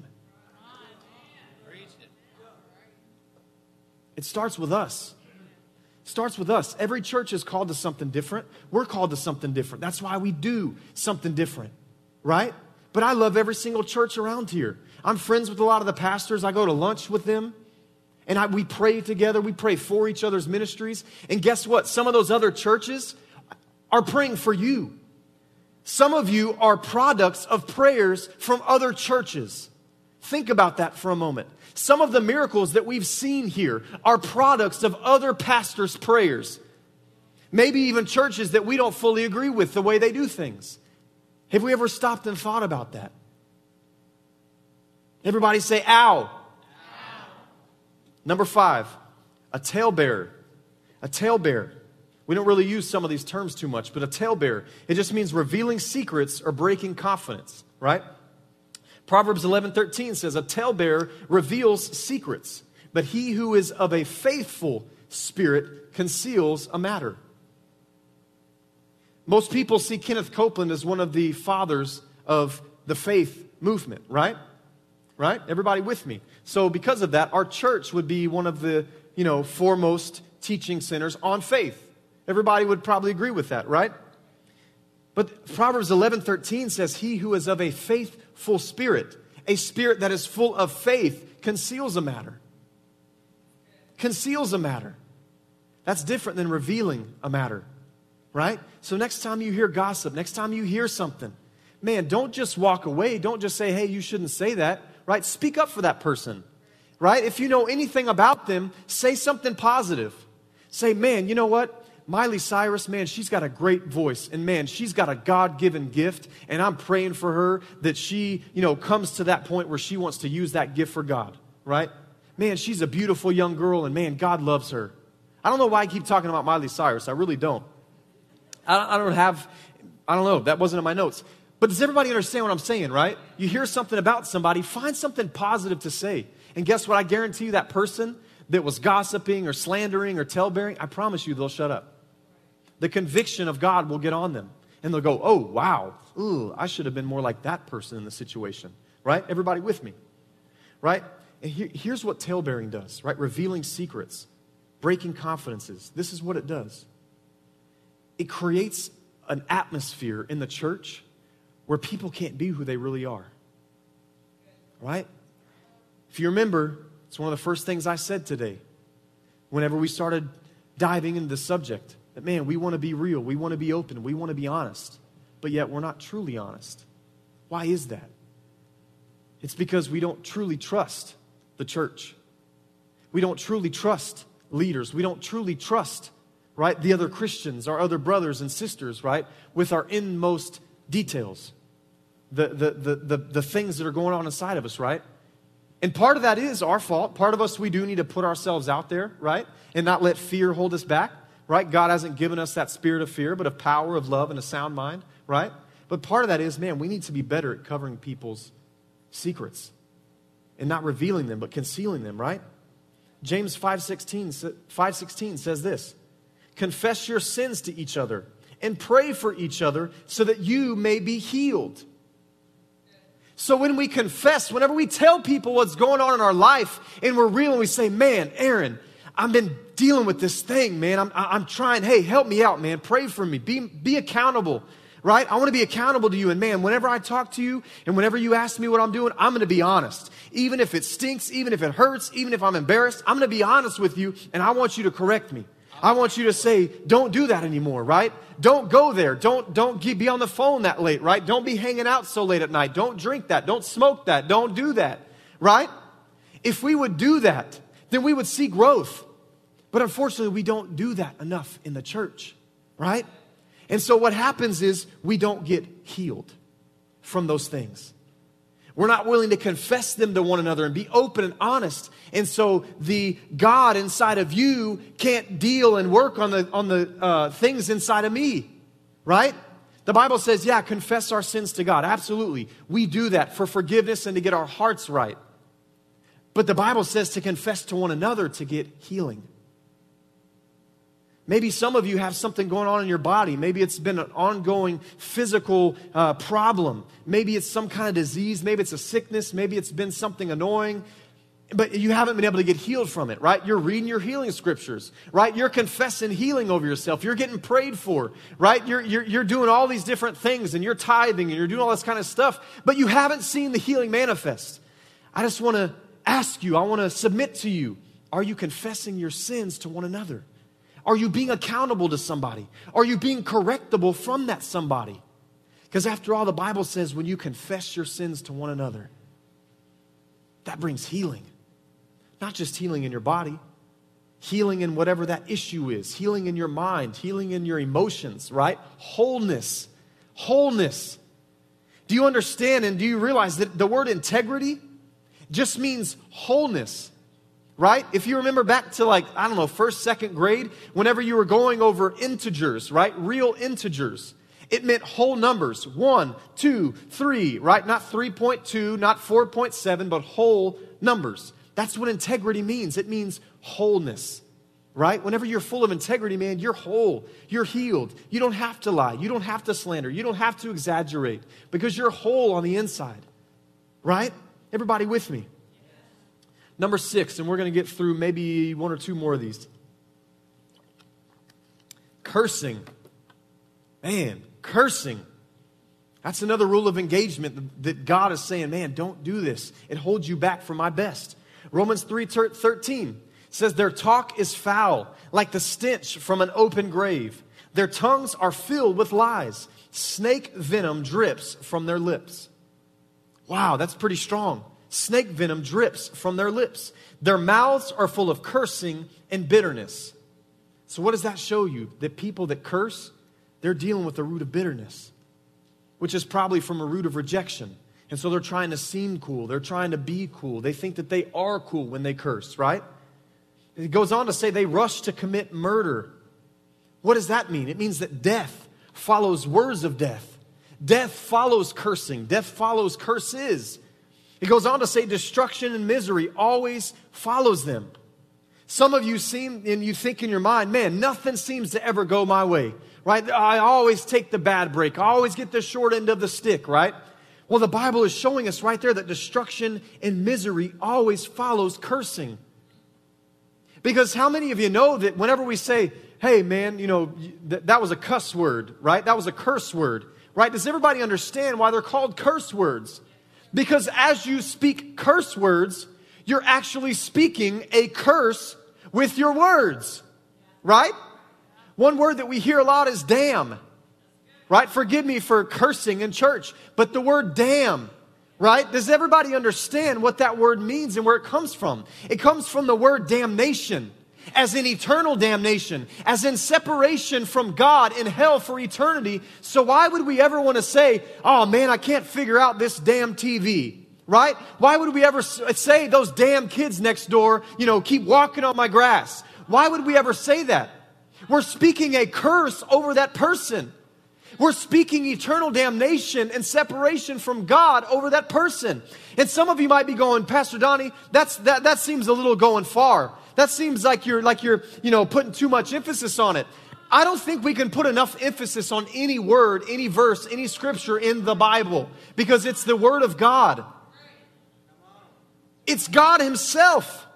It starts with us. It starts with us. Every church is called to something different. We're called to something different. That's why we do something different, right? But I love every single church around here. I'm friends with a lot of the pastors. I go to lunch with them. And I, we pray together. We pray for each other's ministries. And guess what? Some of those other churches are praying for you. Some of you are products of prayers from other churches. Think about that for a moment. Some of the miracles that we've seen here are products of other pastors' prayers. Maybe even churches that we don't fully agree with the way they do things. Have we ever stopped and thought about that? Everybody say, ow. Ow. Number five, a talebearer. A talebearer. We don't really use some of these terms too much, but a talebearer, it just means revealing secrets or breaking confidence, right? Proverbs eleven thirteen says, a talebearer reveals secrets, but he who is of a faithful spirit conceals a matter. Most people see Kenneth Copeland as one of the fathers of the faith movement, right? Right? Everybody with me? So because of that, our church would be one of the, you know, foremost teaching centers on faith. Everybody would probably agree with that, right? But Proverbs eleven thirteen says, he who is of a faithful spirit, a spirit that is full of faith, conceals a matter. Conceals a matter. That's different than revealing a matter, right? So next time you hear gossip, next time you hear something, man, don't just walk away. Don't just say, hey, you shouldn't say that, right? Speak up for that person, right? If you know anything about them, say something positive. Say, man, you know what? Miley Cyrus, man, she's got a great voice. And man, she's got a God-given gift. And I'm praying for her that she, you know, comes to that point where she wants to use that gift for God, right? Man, she's a beautiful young girl. And man, God loves her. I don't know why I keep talking about Miley Cyrus. I really don't. I don't have, I don't know. That wasn't in my notes. But does everybody understand what I'm saying, right? You hear something about somebody, find something positive to say. And guess what? I guarantee you that person that was gossiping or slandering or talebearing, I promise you they'll shut up. The conviction of God will get on them. And they'll go, oh, wow. Ooh, I should have been more like that person in the situation. Right? Everybody with me? Right? And here, here's what talebearing does, right? Revealing secrets, breaking confidences. This is what it does. It creates an atmosphere in the church where people can't be who they really are. Right? If you remember, it's one of the first things I said today whenever we started diving into the subject. That, man, we want to be real. We want to be open. We want to be honest. But yet we're not truly honest. Why is that? It's because we don't truly trust the church. We don't truly trust leaders. We don't truly trust, right, the other Christians, our other brothers and sisters, right, with our inmost details. The, the, the, the, the things that are going on inside of us, right? And part of that is our fault. Part of us, we do need to put ourselves out there, right? And not let fear hold us back. Right? God hasn't given us that spirit of fear, but of power, of love, and a sound mind, right? But part of that is, man, we need to be better at covering people's secrets and not revealing them, but concealing them, right? James five sixteen says this, confess your sins to each other and pray for each other so that you may be healed. So when we confess, whenever we tell people what's going on in our life and we're real and we say, man, Aaron, I've been dealing with this thing, man. I'm, I'm trying. Hey, help me out, man. Pray for me. Be, be accountable, right? I want to be accountable to you. And man, whenever I talk to you and whenever you ask me what I'm doing, I'm going to be honest. Even if it stinks, even if it hurts, even if I'm embarrassed, I'm going to be honest with you. And I want you to correct me. I want you to say, don't do that anymore, right? Don't go there. Don't, don't be on the phone that late, right? Don't be hanging out so late at night. Don't drink that. Don't smoke that. Don't do that, right? If we would do that, then we would see growth. But unfortunately, we don't do that enough in the church, right? And so what happens is we don't get healed from those things. We're not willing to confess them to one another and be open and honest. And so the God inside of you can't deal and work on the, on the uh, things inside of me, right? The Bible says, yeah, confess our sins to God. Absolutely. We do that for forgiveness and to get our hearts right. But the Bible says to confess to one another to get healing. Maybe some of you have something going on in your body. Maybe it's been an ongoing physical uh, problem. Maybe it's some kind of disease. Maybe it's a sickness. Maybe it's been something annoying. But you haven't been able to get healed from it, right? You're reading your healing scriptures, right? You're confessing healing over yourself. You're getting prayed for, right? You're, you're, you're doing all these different things, and you're tithing, and you're doing all this kind of stuff, but you haven't seen the healing manifest. I just want to ask you, I want to submit to you, are you confessing your sins to one another? Are you being accountable to somebody? Are you being correctable from that somebody? Because after all, the Bible says when you confess your sins to one another, that brings healing. Not just healing in your body, healing in whatever that issue is, healing in your mind, healing in your emotions, right? Wholeness. Wholeness. Do you understand and do you realize that the word integrity just means wholeness? Right? If you remember back to like, I don't know, first, second grade, whenever you were going over integers, right? Real integers. It meant whole numbers. One, two, three, right? Not three point two, not four point seven, but whole numbers. That's what integrity means. It means wholeness, right? Whenever you're full of integrity, man, you're whole. You're healed. You don't have to lie. You don't have to slander. You don't have to exaggerate because you're whole on the inside, right? Everybody with me? Number six, and we're going to get through maybe one or two more of these. Cursing. Man, cursing. That's another rule of engagement that God is saying, man, don't do this. It holds you back from my best. Romans three thirteen says, their talk is foul, like the stench from an open grave. Their tongues are filled with lies. Snake venom drips from their lips. Wow, that's pretty strong. Snake venom drips from their lips. Their mouths are full of cursing and bitterness. So what does that show you? That people that curse, they're dealing with a root of bitterness, which is probably from a root of rejection. And so they're trying to seem cool. They're trying to be cool. They think that they are cool when they curse, right? It goes on to say they rush to commit murder. What does that mean? It means that death follows words of death. Death follows cursing. Death follows curses. It goes on to say destruction and misery always follows them. Some of you seem, and you think in your mind, man, nothing seems to ever go my way, right? I always take the bad break. I always get the short end of the stick, right? Well, the Bible is showing us right there that destruction and misery always follows cursing. Because how many of you know that whenever we say, hey, man, you know, that, that was a cuss word, right? That was a curse word, right? Does everybody understand why they're called curse words? Because as you speak curse words, you're actually speaking a curse with your words, right? One word that we hear a lot is damn, right? Forgive me for cursing in church, but the word damn, right? Does everybody understand what that word means and where it comes from? It comes from the word damnation, as in eternal damnation, as in separation from God in hell for eternity. So why would we ever want to say, oh man, I can't figure out this damn T V, right? Why would we ever say those damn kids next door, you know, keep walking on my grass? Why would we ever say that? We're speaking a curse over that person. We're speaking eternal damnation and separation from God over that person. And some of you might be going, Pastor Donnie, that's, that, that seems a little going far. That seems like you're, like you're, you know, putting too much emphasis on it. I don't think we can put enough emphasis on any word, any verse, any scripture in the Bible because it's the Word of God. It's God Himself.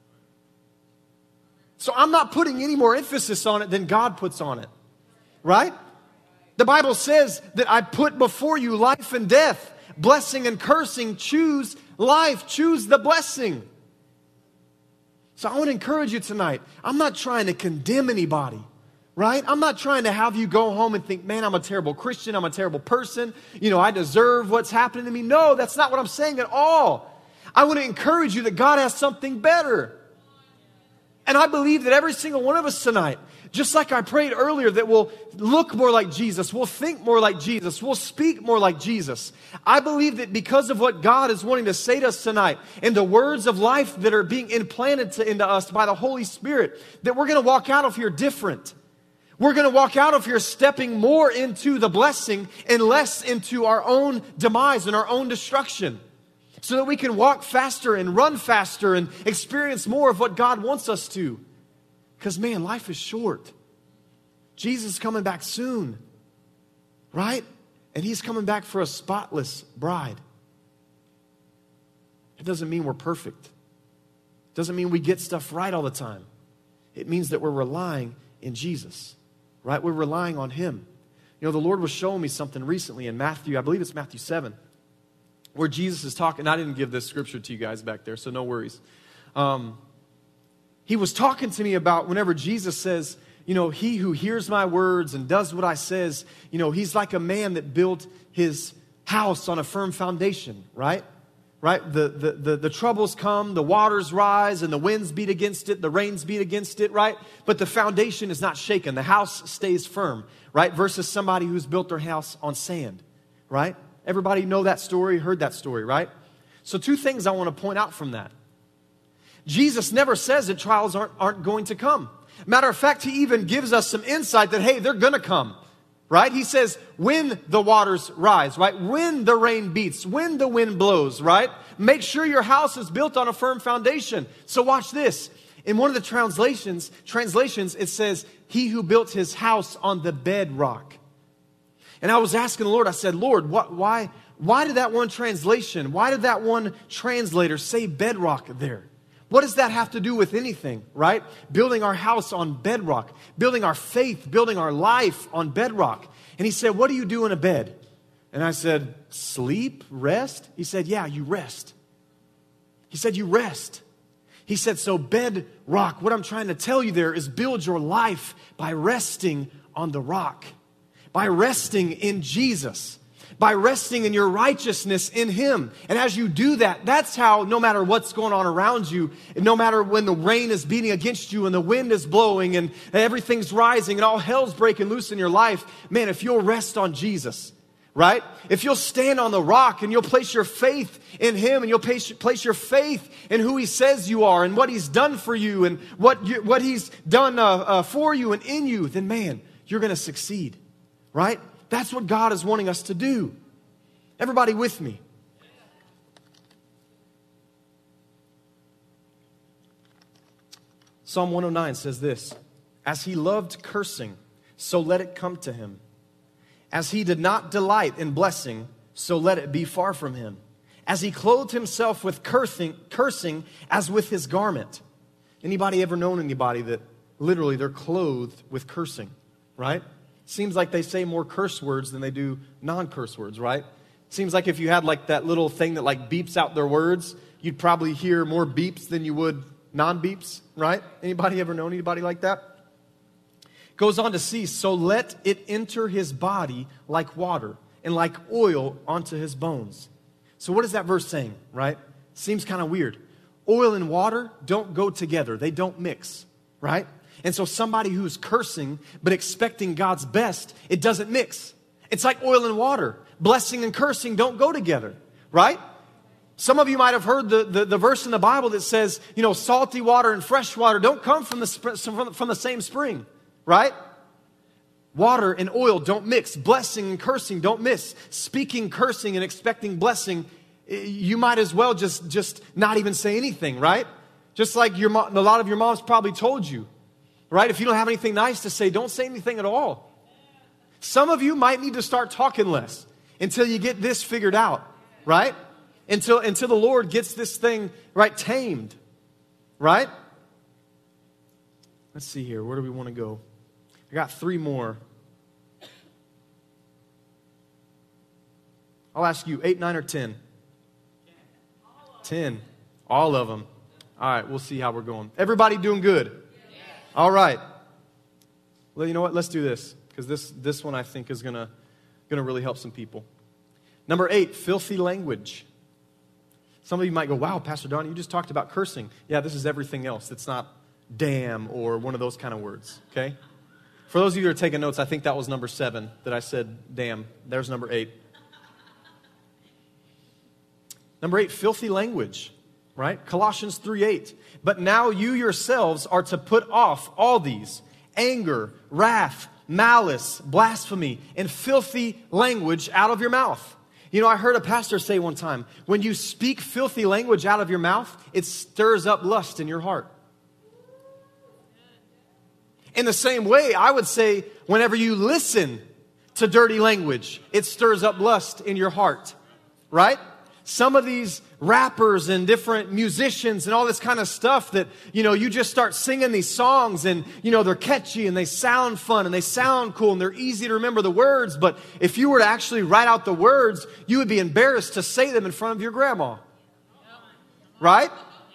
So I'm not putting any more emphasis on it than God puts on it. Right? The Bible says that I put before you life and death, blessing and cursing. Choose life. Choose the blessing. So I want to encourage you tonight. I'm not trying to condemn anybody, right? I'm not trying to have you go home and think, man, I'm a terrible Christian. I'm a terrible person. You know, I deserve what's happening to me. No, that's not what I'm saying at all. I want to encourage you that God has something better. And I believe that every single one of us tonight, just like I prayed earlier, that we'll look more like Jesus, we'll think more like Jesus, we'll speak more like Jesus. I believe that because of what God is wanting to say to us tonight and the words of life that are being implanted to, into us by the Holy Spirit, that we're going to walk out of here different. We're going to walk out of here stepping more into the blessing and less into our own demise and our own destruction. so that we can walk faster and run faster and experience more of what God wants us to. Because, man, life is short. Jesus is coming back soon, right? And he's coming back for a spotless bride. It doesn't mean we're perfect. It doesn't mean we get stuff right all the time. It means that we're relying in Jesus, right? We're relying on him. You know, the Lord was showing me something recently in Matthew, I believe it's Matthew seven, where Jesus is talking. I didn't give this scripture to you guys back there, so no worries. Um, he was talking to me about whenever Jesus says, you know, he who hears my words and does what I says, you know, he's like a man that built his house on a firm foundation, right? Right? The, the, the, the troubles come, the waters rise, and the winds beat against it, the rains beat against it, right? But the foundation is not shaken. The house stays firm, right? Versus somebody who's built their house on sand, right? Everybody know that story, heard that story, right? So two things I want to point out from that. Jesus never says that trials aren't, aren't going to come. Matter of fact, he even gives us some insight that, hey, they're going to come. Right? He says, when the waters rise, right? When the rain beats, when the wind blows, right? Make sure your house is built on a firm foundation. So watch this. In one of the translations, translations, it says, he who built his house on the bedrock. And I was asking the Lord, I said, Lord, what, why, why did that one translation, why did that one translator say bedrock there? What does that have to do with anything, right? Building our house on bedrock, building our faith, building our life on bedrock. And he said, what do you do in a bed? And I said, sleep, rest? He said, yeah, you rest. He said, you rest. He said, so bedrock, what I'm trying to tell you there is build your life by resting on the rock, by resting in Jesus, by resting in your righteousness in him. And as you do that, that's how, no matter what's going on around you, no matter when the rain is beating against you and the wind is blowing and everything's rising and all hell's breaking loose in your life, man, if you'll rest on Jesus, right? If you'll stand on the rock and you'll place your faith in him and you'll place, place your faith in who he says you are and what he's done for you and what, you, what he's done uh, uh, for you and in you, then man, you're going to succeed, right? That's what God is wanting us to do. Everybody with me? Psalm one oh nine says this, as he loved cursing, so let it come to him. As he did not delight in blessing, so let it be far from him. As he clothed himself with cursing, cursing as with his garment. Anybody ever known anybody that literally they're clothed with cursing, right? Seems like they say more curse words than they do non-curse words, right? Seems like if you had like that little thing that like beeps out their words, you'd probably hear more beeps than you would non-beeps, right? Anybody ever known anybody like that? Goes on to see, so let it enter his body like water and like oil onto his bones. So what is that verse saying, right? Seems kind of weird. Oil and water don't go together. They don't mix, right? And so somebody who's cursing but expecting God's best, it doesn't mix. It's like oil and water. Blessing and cursing don't go together, right? Some of you might have heard the, the, the verse in the Bible that says, you know, salty water and fresh water don't come from the, from, from the same spring, right? Water and oil don't mix. Blessing and cursing don't mix. Speaking, cursing, and expecting blessing, you might as well just, just not even say anything, right? Just like your mom, a lot of your moms probably told you. Right? If you don't have anything nice to say, don't say anything at all. Some of you might need to start talking less until you get this figured out, right? Until, until the Lord gets this thing, right, tamed, right? Let's see here. Where do we want to go? I got three more. I'll ask you, eight, nine, or ten? Ten. All of them. All right, we'll see how we're going. Everybody doing good? All right. Well, you know what? Let's do this, because this, this one I think is going to going to really help some people. Number eight, filthy language. Some of you might go, wow, Pastor Don, you just talked about cursing. Yeah, this is everything else. It's not damn or one of those kind of words, okay? For those of you who are taking notes, I think that was number seven that I said damn. There's number eight. Number eight, filthy language. Right? Colossians three eight. But now you yourselves are to put off all these: anger, wrath, malice, blasphemy, and filthy language out of your mouth. You know, I heard a pastor say one time, when you speak filthy language out of your mouth, it stirs up lust in your heart. In the same way, I would say, whenever you listen to dirty language, it stirs up lust in your heart, right? Some of these rappers and different musicians and all this kind of stuff that, you know, you just start singing these songs and, you know, they're catchy and they sound fun and they sound cool and they're easy to remember the words. But if you were to actually write out the words, you would be embarrassed to say them in front of your grandma. Right?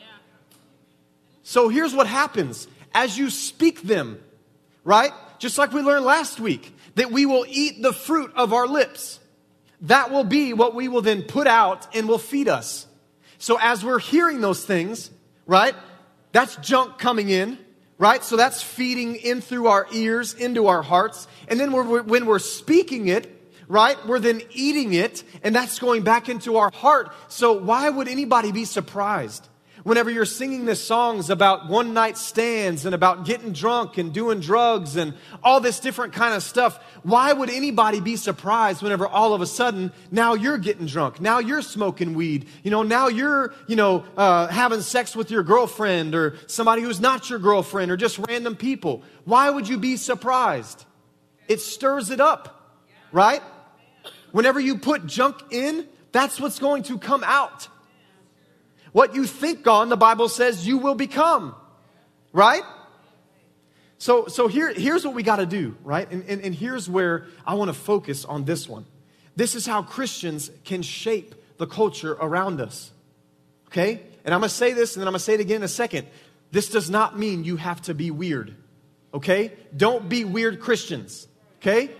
So here's what happens. As you speak them, right? Just like we learned last week, that we will eat the fruit of our lips. That will be what we will then put out and will feed us. So as we're hearing those things, right, that's junk coming in, right? So that's feeding in through our ears, into our hearts. And then we're, when we're speaking it, right, we're then eating it, and that's going back into our heart. So why would anybody be surprised whenever you're singing the songs about one night stands and about getting drunk and doing drugs and all this different kind of stuff? Why would anybody be surprised whenever all of a sudden now you're getting drunk, now you're smoking weed, you know, now you're, you know, uh, having sex with your girlfriend or somebody who's not your girlfriend or just random people? Why would you be surprised? It stirs it up, right? Whenever you put junk in, that's what's going to come out. What you think on, the Bible says you will become. Right? So so here, here's what we got to do, right? And, and, and here's where I want to focus on this one. This is how Christians can shape the culture around us. Okay? And I'm going to say this, and then I'm going to say it again in a second. This does not mean you have to be weird. Okay? Don't be weird Christians. Okay?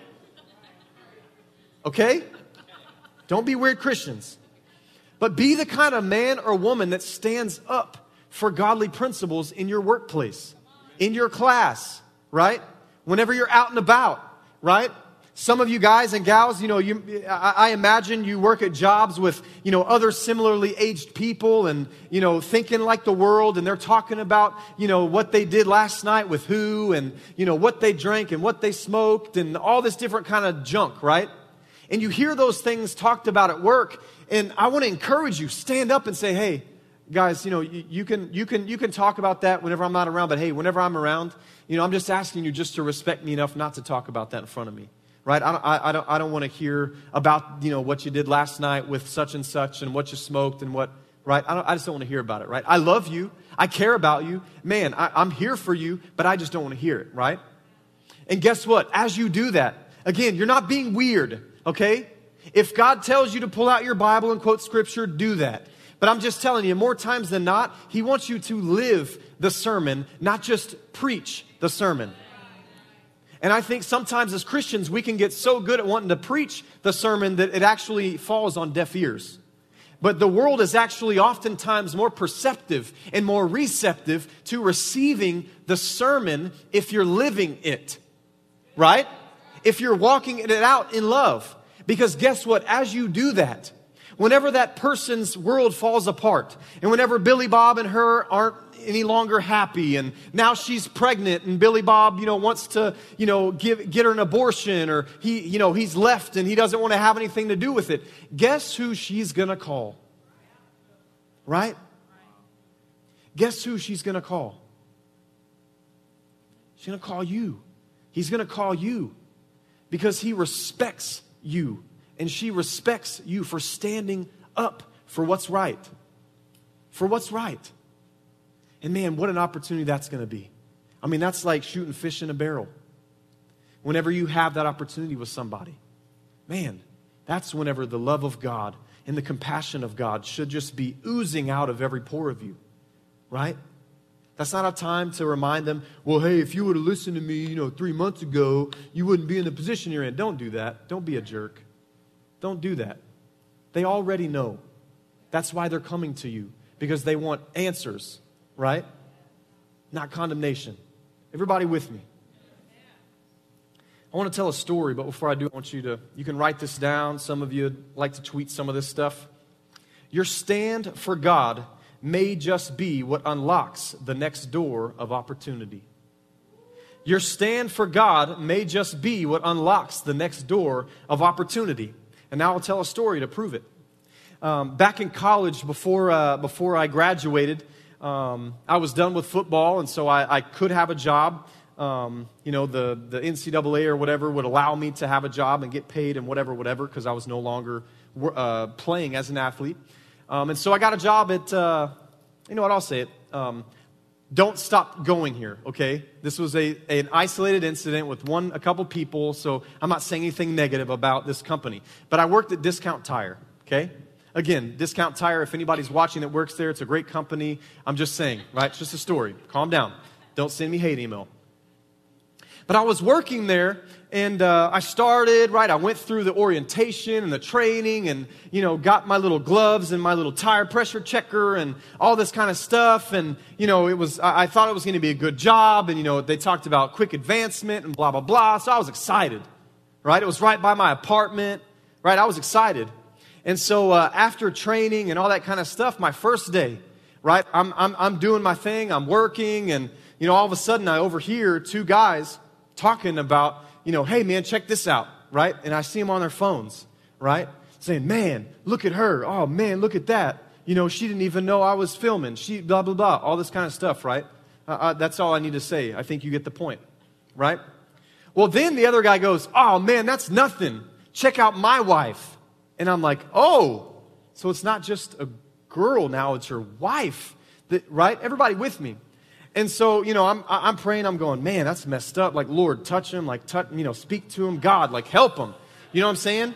Okay? Don't be weird Christians. But be the kind of man or woman that stands up for godly principles in your workplace, in your class, right? Whenever you're out and about, right? Some of you guys and gals, you know, you, I, I imagine you work at jobs with, you know, other similarly aged people and, you know, thinking like the world, and they're talking about, you know, what they did last night with who and, you know, what they drank and what they smoked and all this different kind of junk, right? And you hear those things talked about at work. And I want to encourage you, stand up and say, hey, guys, you know, you, you can you can you can talk about that whenever I'm not around, but hey, whenever I'm around, you know, I'm just asking you just to respect me enough not to talk about that in front of me, right? I don't I, I don't I don't want to hear about, you know, what you did last night with such and such and what you smoked and what, right? I don't I just don't want to hear about it, right? I love you, I care about you, man. I, I'm here for you, but I just don't want to hear it, right? And guess what? As you do that, again, you're not being weird. Okay? If God tells you to pull out your Bible and quote scripture, do that. But I'm just telling you, more times than not, He wants you to live the sermon, not just preach the sermon. And I think sometimes as Christians, we can get so good at wanting to preach the sermon that it actually falls on deaf ears. But the world is actually oftentimes more perceptive and more receptive to receiving the sermon if you're living it. Right? If you're walking it out in love. Because guess what? As you do that, whenever that person's world falls apart, and whenever Billy Bob and her aren't any longer happy, and now she's pregnant, and Billy Bob, you know, wants to, you know, give get her an abortion, or he, you know, he's left and he doesn't want to have anything to do with it. Guess who she's gonna call? Right? Guess who she's gonna call? She's gonna call you. He's gonna call you. Because he respects you. And she respects you for standing up for what's right. For what's right. And man, what an opportunity that's going to be. I mean, that's like shooting fish in a barrel. Whenever you have that opportunity with somebody. Man, that's whenever the love of God and the compassion of God should just be oozing out of every pore of you. Right? That's not a time to remind them, well, hey, if you would have listened to me, you know, three months ago, you wouldn't be in the position you're in. Don't do that. Don't be a jerk. Don't do that. They already know. That's why they're coming to you, because they want answers, right? Not condemnation. Everybody with me? I want to tell a story, but before I do, I want you to, you can write this down. Some of you like to tweet some of this stuff. Your stand for God may just be what unlocks the next door of opportunity. Your stand for God may just be what unlocks the next door of opportunity. And now I'll tell a story to prove it. Um, back in college, before uh, before I graduated, um, I was done with football, and so I, I could have a job. Um, you know, the, the N C double A or whatever would allow me to have a job and get paid and whatever, whatever, because I was no longer uh, playing as an athlete. Um, and so I got a job at, uh, you know what, I'll say it. Um, don't stop going here, okay? This was a an isolated incident with one, a couple people, so I'm not saying anything negative about this company. But I worked at Discount Tire, okay? Again, Discount Tire, if anybody's watching that works there, it's a great company. I'm just saying, right? It's just a story. Calm down. Don't send me hate email. But I was working there, and uh, I started, right, I went through the orientation and the training and, you know, got my little gloves and my little tire pressure checker and all this kind of stuff. And, you know, it was, I, I thought it was going to be a good job. And, you know, they talked about quick advancement and blah, blah, blah. So I was excited, right? It was right by my apartment, right? I was excited. And so uh, after training and all that kind of stuff, my first day, right, I'm, I'm, I'm doing my thing, I'm working, and, you know, all of a sudden I overhear two guys talking about, you know, hey, man, check this out, right? And I see them on their phones, right? Saying, man, look at her. Oh, man, look at that. You know, she didn't even know I was filming. She, blah, blah, blah, all this kind of stuff, right? Uh, uh, that's all I need to say. I think you get the point, right? Well, then the other guy goes, oh, man, that's nothing. Check out my wife. And I'm like, oh, so it's not just a girl now, it's her wife, that, right? Everybody with me. And so, you know, I'm I'm praying, I'm going, man, that's messed up. Like, Lord, touch him, like, touch, you know, speak to him. God, like, help him. You know what I'm saying?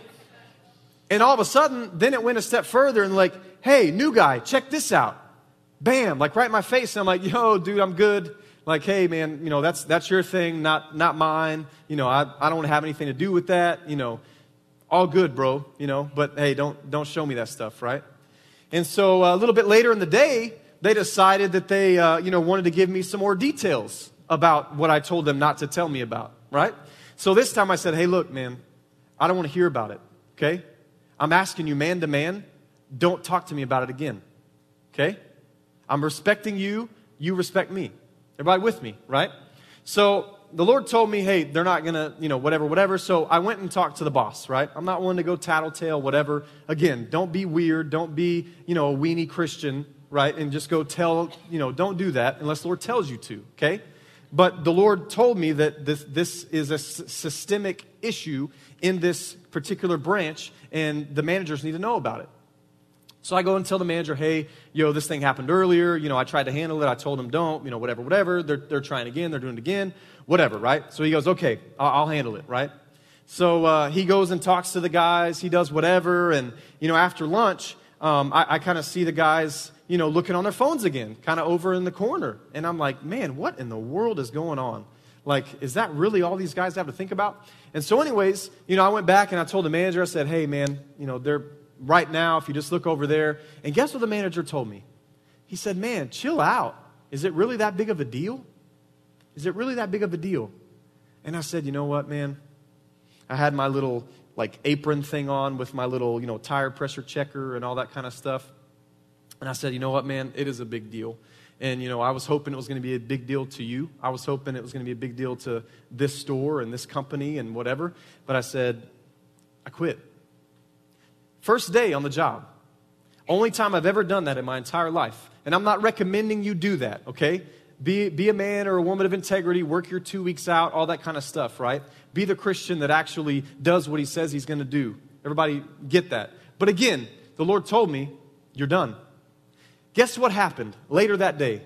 And all of a sudden, then it went a step further and like, hey, new guy, check this out. Bam, like right in my face. And I'm like, yo, dude, I'm good. Like, hey, man, you know, that's that's your thing, not not mine. You know, I, I don't have anything to do with that. You know, all good, bro. You know, but hey, don't don't show me that stuff, right? And so uh, a little bit later in the day, they decided that they, uh, you know, wanted to give me some more details about what I told them not to tell me about, right? So this time I said, hey, look, man, I don't want to hear about it, okay? I'm asking you man to man, don't talk to me about it again, okay? I'm respecting you, you respect me. Everybody with me, right? So the Lord told me, hey, they're not going to, you know, whatever, whatever. So I went and talked to the boss, right? I'm not one to go tattletale, whatever. Again, don't be weird. Don't be, you know, a weenie Christian, right? And just go tell, you know, don't do that unless the Lord tells you to, okay? But the Lord told me that this, this is a s- systemic issue in this particular branch, and the managers need to know about it. So I go and tell the manager, hey, yo, this thing happened earlier. You know, I tried to handle it. I told them don't, you know, whatever, whatever. They're, they're trying again. They're doing it again, whatever, right? So he goes, okay, I'll, I'll handle it, right? So uh, he goes and talks to the guys. He does whatever. And, you know, after lunch, um, I, I kind of see the guys, you know, looking on their phones again, kind of over in the corner. And I'm like, man, what in the world is going on? Like, is that really all these guys have to think about? And so anyways, you know, I went back and I told the manager, I said, hey, man, you know, they're right now, if you just look over there. And guess what the manager told me? He said, man, chill out. Is it really that big of a deal? Is it really that big of a deal? And I said, you know what, man? I had my little, like, apron thing on with my little, you know, tire pressure checker and all that kind of stuff. And I said, you know what, man? It is a big deal. And, you know, I was hoping it was going to be a big deal to you. I was hoping it was going to be a big deal to this store and this company and whatever. But I said, I quit. First day on the job. Only time I've ever done that in my entire life. And I'm not recommending you do that, okay? Be, be a man or a woman of integrity. Work your two weeks out, all that kind of stuff, right? Be the Christian that actually does what he says he's going to do. Everybody get that. But again, the Lord told me, you're done. Guess what happened later that day?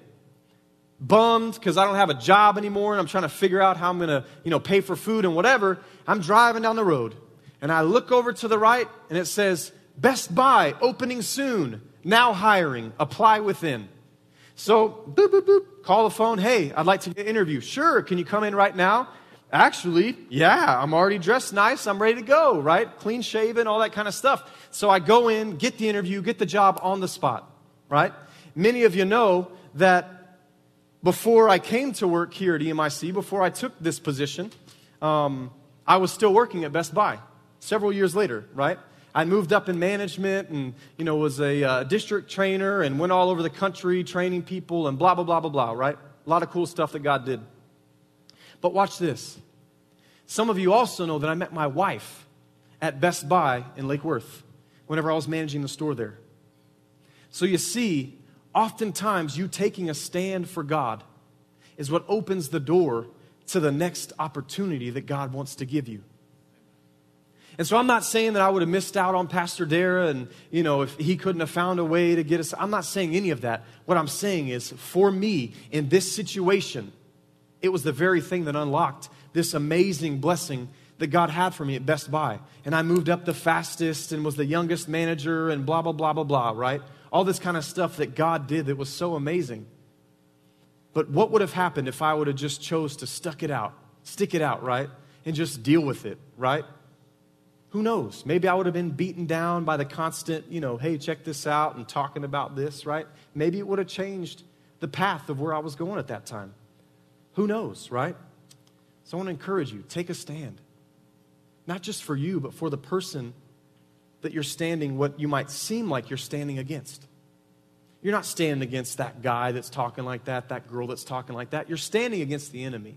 Bummed because I don't have a job anymore and I'm trying to figure out how I'm going to, you know, pay for food and whatever. I'm driving down the road and I look over to the right and it says, Best Buy opening soon, now hiring, apply within. So, boop, boop, boop, call the phone. Hey, I'd like to get an interview. Sure, can you come in right now? Actually, yeah, I'm already dressed nice. I'm ready to go, right? Clean shaven, all that kind of stuff. So I go in, get the interview, get the job on the spot. Right? Many of you know that before I came to work here at E M I C, before I took this position, um, I was still working at Best Buy several years later, right? I moved up in management and, you know, was a uh, district trainer and went all over the country training people and blah, blah, blah, blah, blah, right? A lot of cool stuff that God did. But watch this. Some of you also know that I met my wife at Best Buy in Lake Worth whenever I was managing the store there. So you see, oftentimes you taking a stand for God is what opens the door to the next opportunity that God wants to give you. And so I'm not saying that I would have missed out on Pastor Dara and, you know, if he couldn't have found a way to get us. I'm not saying any of that. What I'm saying is, for me, in this situation, it was the very thing that unlocked this amazing blessing that God had for me at Best Buy. And I moved up the fastest and was the youngest manager and blah, blah, blah, blah, blah, right? All this kind of stuff that God did that was so amazing. But what would have happened if I would have just chose to stuck it out, stick it out, right? And just deal with it, right? Who knows? Maybe I would have been beaten down by the constant, you know, hey, check this out and talking about this, right? Maybe it would have changed the path of where I was going at that time. Who knows, right? So I want to encourage you, take a stand. Not just for you, but for the person that you're standing, what you might seem like you're standing against. You're not standing against that guy that's talking like that, that girl that's talking like that. You're standing against the enemy.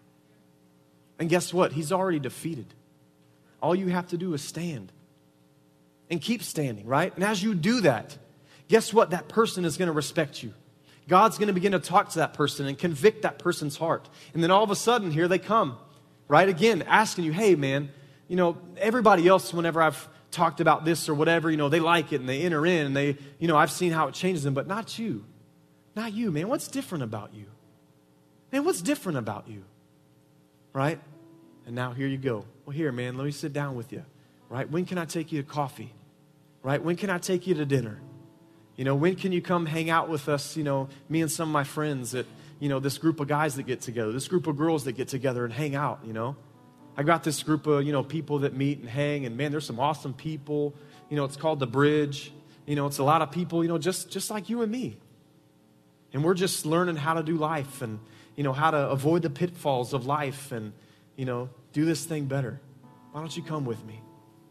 And guess what? He's already defeated. All you have to do is stand. And keep standing, right? And as you do that, guess what? That person is going to respect you. God's going to begin to talk to that person and convict that person's heart. And then all of a sudden, here they come, right? Again, asking you, hey, man, you know, everybody else, whenever I've talked about this or whatever, you know, they like it and they enter in and they, you know, I've seen how it changes them, but not you. Not you, man. What's different about you? Man, what's different about you? Right? And now here you go. Well, here, man, let me sit down with you. Right? When can I take you to coffee? Right? When can I take you to dinner? You know, when can you come hang out with us, you know, me and some of my friends at, you know, this group of guys that get together, this group of girls that get together and hang out, you know? I got this group of, you know, people that meet and hang, and man, there's some awesome people. You know, it's called The Bridge. You know, it's a lot of people, you know, just, just like you and me. And we're just learning how to do life and, you know, how to avoid the pitfalls of life and, you know, do this thing better. Why don't you come with me?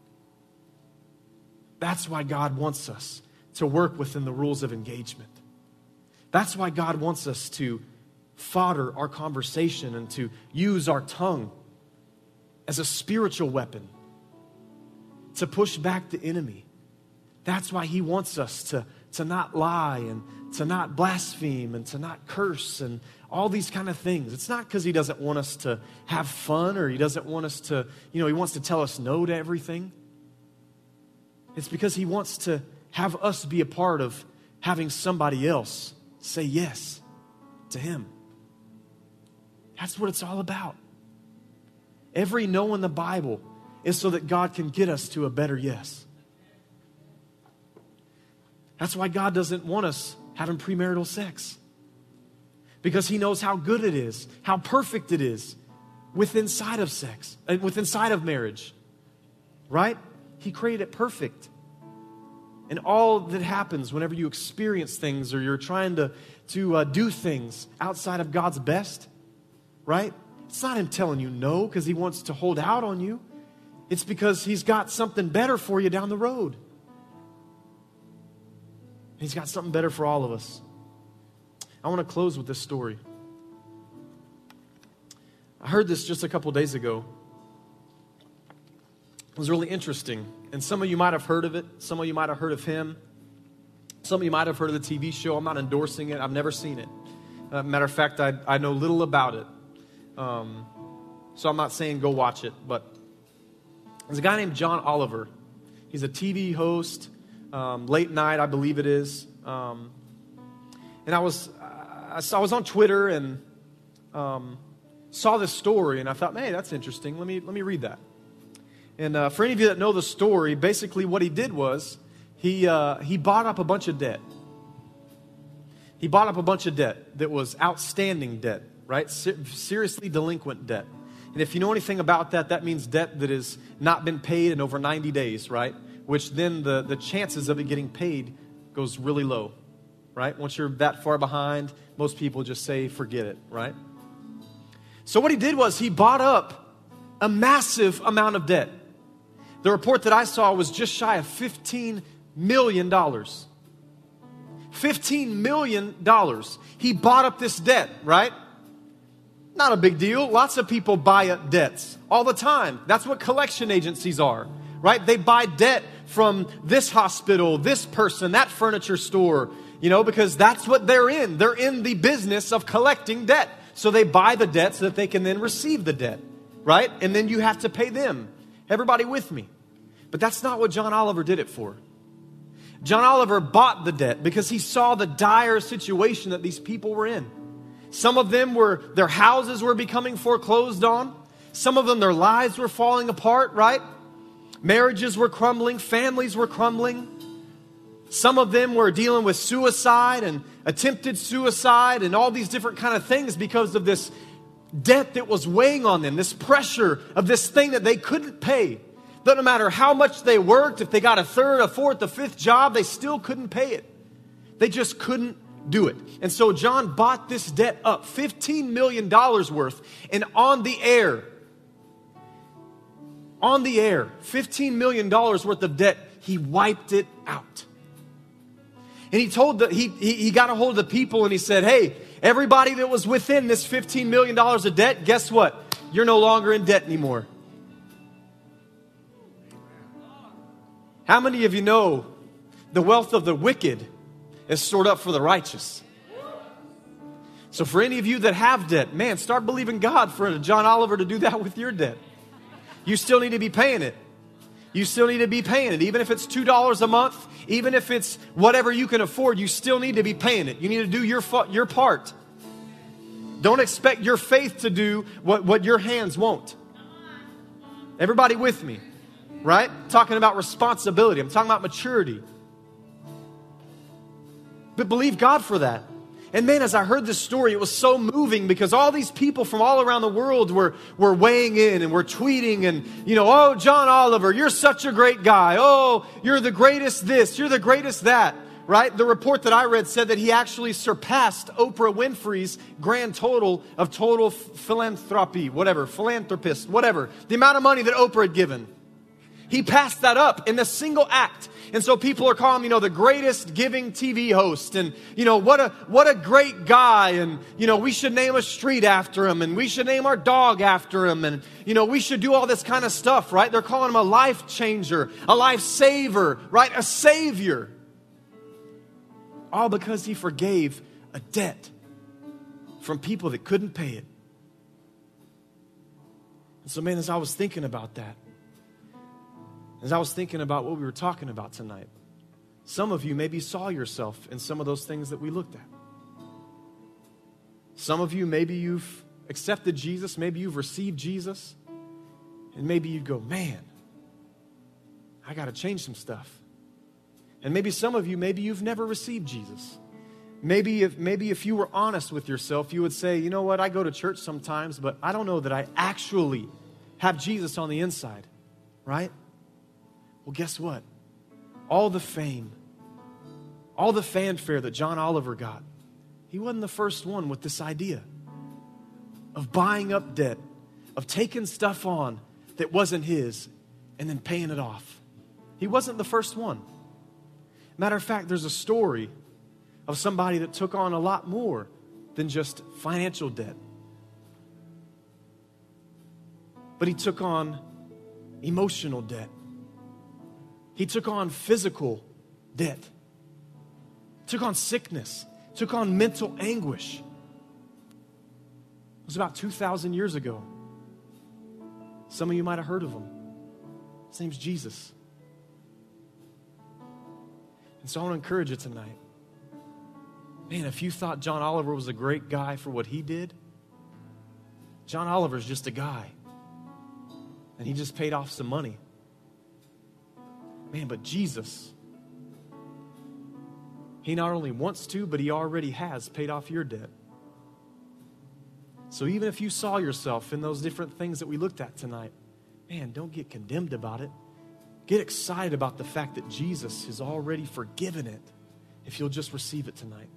That's why God wants us to work within the rules of engagement. That's why God wants us to fodder our conversation and to use our tongue as a spiritual weapon to push back the enemy. That's why he wants us to, to not lie and to not blaspheme and to not curse and all these kind of things. It's not because he doesn't want us to have fun or he doesn't want us to, you know, he wants to tell us no to everything. It's because he wants to have us be a part of having somebody else say yes to him. That's what it's all about. Every no in the Bible is so that God can get us to a better yes. That's why God doesn't want us having premarital sex. Because he knows how good it is, how perfect it is within inside of sex, uh, within inside of marriage. Right? He created it perfect. And all that happens whenever you experience things or you're trying to, to uh, do things outside of God's best, right? It's not him telling you no because he wants to hold out on you. It's because he's got something better for you down the road. He's got something better for all of us. I want to close with this story. I heard this just a couple days ago. It was really interesting. And some of you might have heard of it. Some of you might have heard of him. Some of you might have heard of the T V show. I'm not endorsing it. I've never seen it. Uh, matter of fact, I, I know little about it. Um, so I'm not saying go watch it. But there's a guy named John Oliver. He's a T V host, um, late night, I believe it is. Um, and I was, I, saw, I was on Twitter and um, saw this story, and I thought, hey, that's interesting. Let me let me read that. And uh, for any of you that know the story, basically what he did was he uh, he bought up a bunch of debt. He bought up a bunch of debt that was outstanding debt, right? Se- seriously delinquent debt. And if you know anything about that, that means debt that has not been paid in over ninety days, right? Which then the, the chances of it getting paid goes really low, right? Once you're that far behind, most people just say, forget it, right? So what he did was he bought up a massive amount of debt. The report that I saw was just shy of fifteen million dollars. fifteen million dollars. He bought up this debt, right? Not a big deal. Lots of people buy up debts all the time. That's what collection agencies are, right? They buy debt from this hospital, this person, that furniture store, you know, because that's what they're in. They're in the business of collecting debt. So they buy the debt so that they can then receive the debt, right? And then you have to pay them. Everybody with me? But that's not what John Oliver did it for. John Oliver bought the debt because he saw the dire situation that these people were in. Some of them were, their houses were becoming foreclosed on. Some of them, their lives were falling apart, right? Marriages were crumbling. Families were crumbling. Some of them were dealing with suicide and attempted suicide and all these different kind of things because of this debt that was weighing on them, this pressure of this thing that they couldn't pay. That no matter how much they worked, if they got a third, a fourth, a fifth job, they still couldn't pay it. They just couldn't do it. And so John bought this debt up, fifteen million dollars worth, and on the air, on the air, fifteen million dollars worth of debt, he wiped it out. And he told the, he, he, he got a hold of the people and he said, hey, everybody that was within this fifteen million dollars of debt, guess what? You're no longer in debt anymore. How many of you know the wealth of the wicked is stored up for the righteous? So for any of you that have debt, man, start believing God for John Oliver to do that with your debt. You still need to be paying it. You still need to be paying it. Even if it's two dollars a month, even if it's whatever you can afford, you still need to be paying it. You need to do your, your part. Don't expect your faith to do what, what your hands won't. Everybody with me, right? Talking about responsibility. I'm talking about maturity. But believe God for that. And man, as I heard this story, it was so moving because all these people from all around the world were, were weighing in and were tweeting and, you know, oh, John Oliver, you're such a great guy. Oh, you're the greatest this, you're the greatest that, right? The report that I read said that he actually surpassed Oprah Winfrey's grand total of total philanthropy, whatever, philanthropist, whatever, the amount of money that Oprah had given. He passed that up in a single act. And so people are calling him, you know, the greatest giving T V host. And, you know, what a what a great guy. And, you know, we should name a street after him. And we should name our dog after him. And, you know, we should do all this kind of stuff, right? They're calling him a life changer, a life saver, right? A savior. All because he forgave a debt from people that couldn't pay it. And so, man, as I was thinking about that, as I was thinking about what we were talking about tonight, some of you maybe saw yourself in some of those things that we looked at. Some of you, maybe you've accepted Jesus, maybe you've received Jesus, and maybe you'd go, man, I got to change some stuff. And maybe some of you, maybe you've never received Jesus. Maybe if, maybe if you were honest with yourself, you would say, you know what, I go to church sometimes, but I don't know that I actually have Jesus on the inside, right? Well, guess what? All the fame, all the fanfare that John Oliver got, he wasn't the first one with this idea of buying up debt, of taking stuff on that wasn't his and then paying it off. He wasn't the first one. Matter of fact, there's a story of somebody that took on a lot more than just financial debt. But he took on emotional debt. He took on physical debt, took on sickness, took on mental anguish. It was about two thousand years ago. Some of you might have heard of him. His name's Jesus. And so I want to encourage you tonight. Man, if you thought John Oliver was a great guy for what he did, John Oliver's just a guy. And he just paid off some money. Man, but Jesus, he not only wants to, but he already has paid off your debt. So even if you saw yourself in those different things that we looked at tonight, man, don't get condemned about it. Get excited about the fact that Jesus has already forgiven it if you'll just receive it tonight.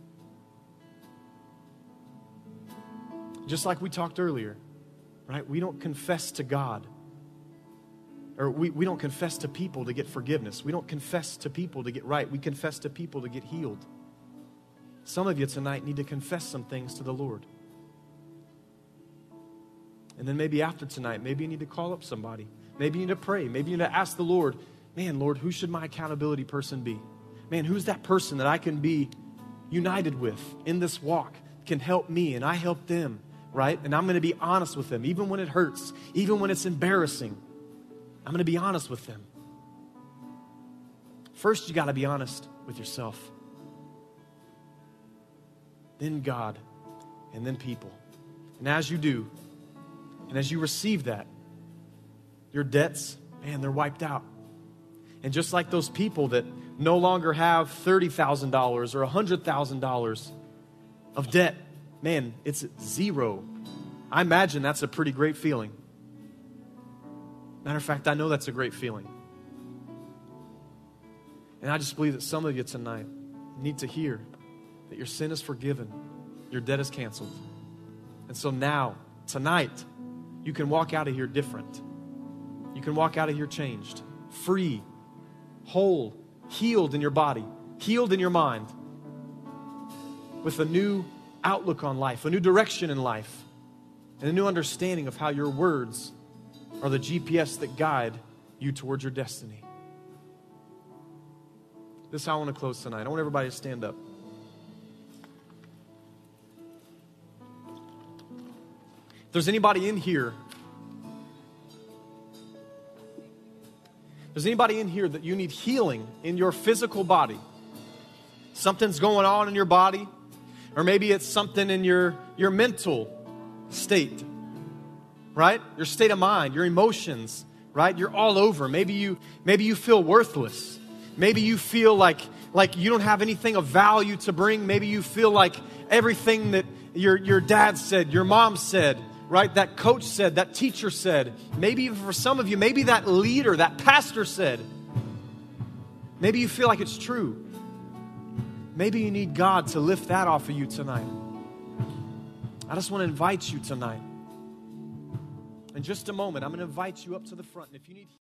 Just like we talked earlier, right? We don't confess to God. Or we, we don't confess to people to get forgiveness. We don't confess to people to get right. We confess to people to get healed. Some of you tonight need to confess some things to the Lord. And then maybe after tonight, maybe you need to call up somebody. Maybe you need to pray. Maybe you need to ask the Lord, man, Lord, who should my accountability person be? Man, who's that person that I can be united with in this walk, can help me and I help them, right? And I'm going to be honest with them, even when it hurts, even when it's embarrassing. I'm going to be honest with them. First, you got to be honest with yourself. Then God, and then people. And as you do, and as you receive that, your debts, man, they're wiped out. And just like those people that no longer have thirty thousand dollars or one hundred thousand dollars of debt, man, it's zero. I imagine that's a pretty great feeling. Matter of fact, I know that's a great feeling. And I just believe that some of you tonight need to hear that your sin is forgiven, your debt is canceled. And so now, tonight, you can walk out of here different. You can walk out of here changed, free, whole, healed in your body, healed in your mind, with a new outlook on life, a new direction in life, and a new understanding of how your words are the G P S that guide you towards your destiny. This is how I want to close tonight. I want everybody to stand up. If there's anybody in here, if there's anybody in here that you need healing in your physical body, something's going on in your body, or maybe it's something in your, your mental state, right? Your state of mind, your emotions, right? You're all over. Maybe you, maybe you feel worthless. Maybe you feel like, like you don't have anything of value to bring. Maybe you feel like everything that your, your dad said, your mom said, right, that coach said, that teacher said, maybe even for some of you, maybe that leader, that pastor said, maybe you feel like it's true. Maybe you need God to lift that off of you tonight. I just want to invite you tonight. In just a moment, I'm going to invite you up to the front. And if you need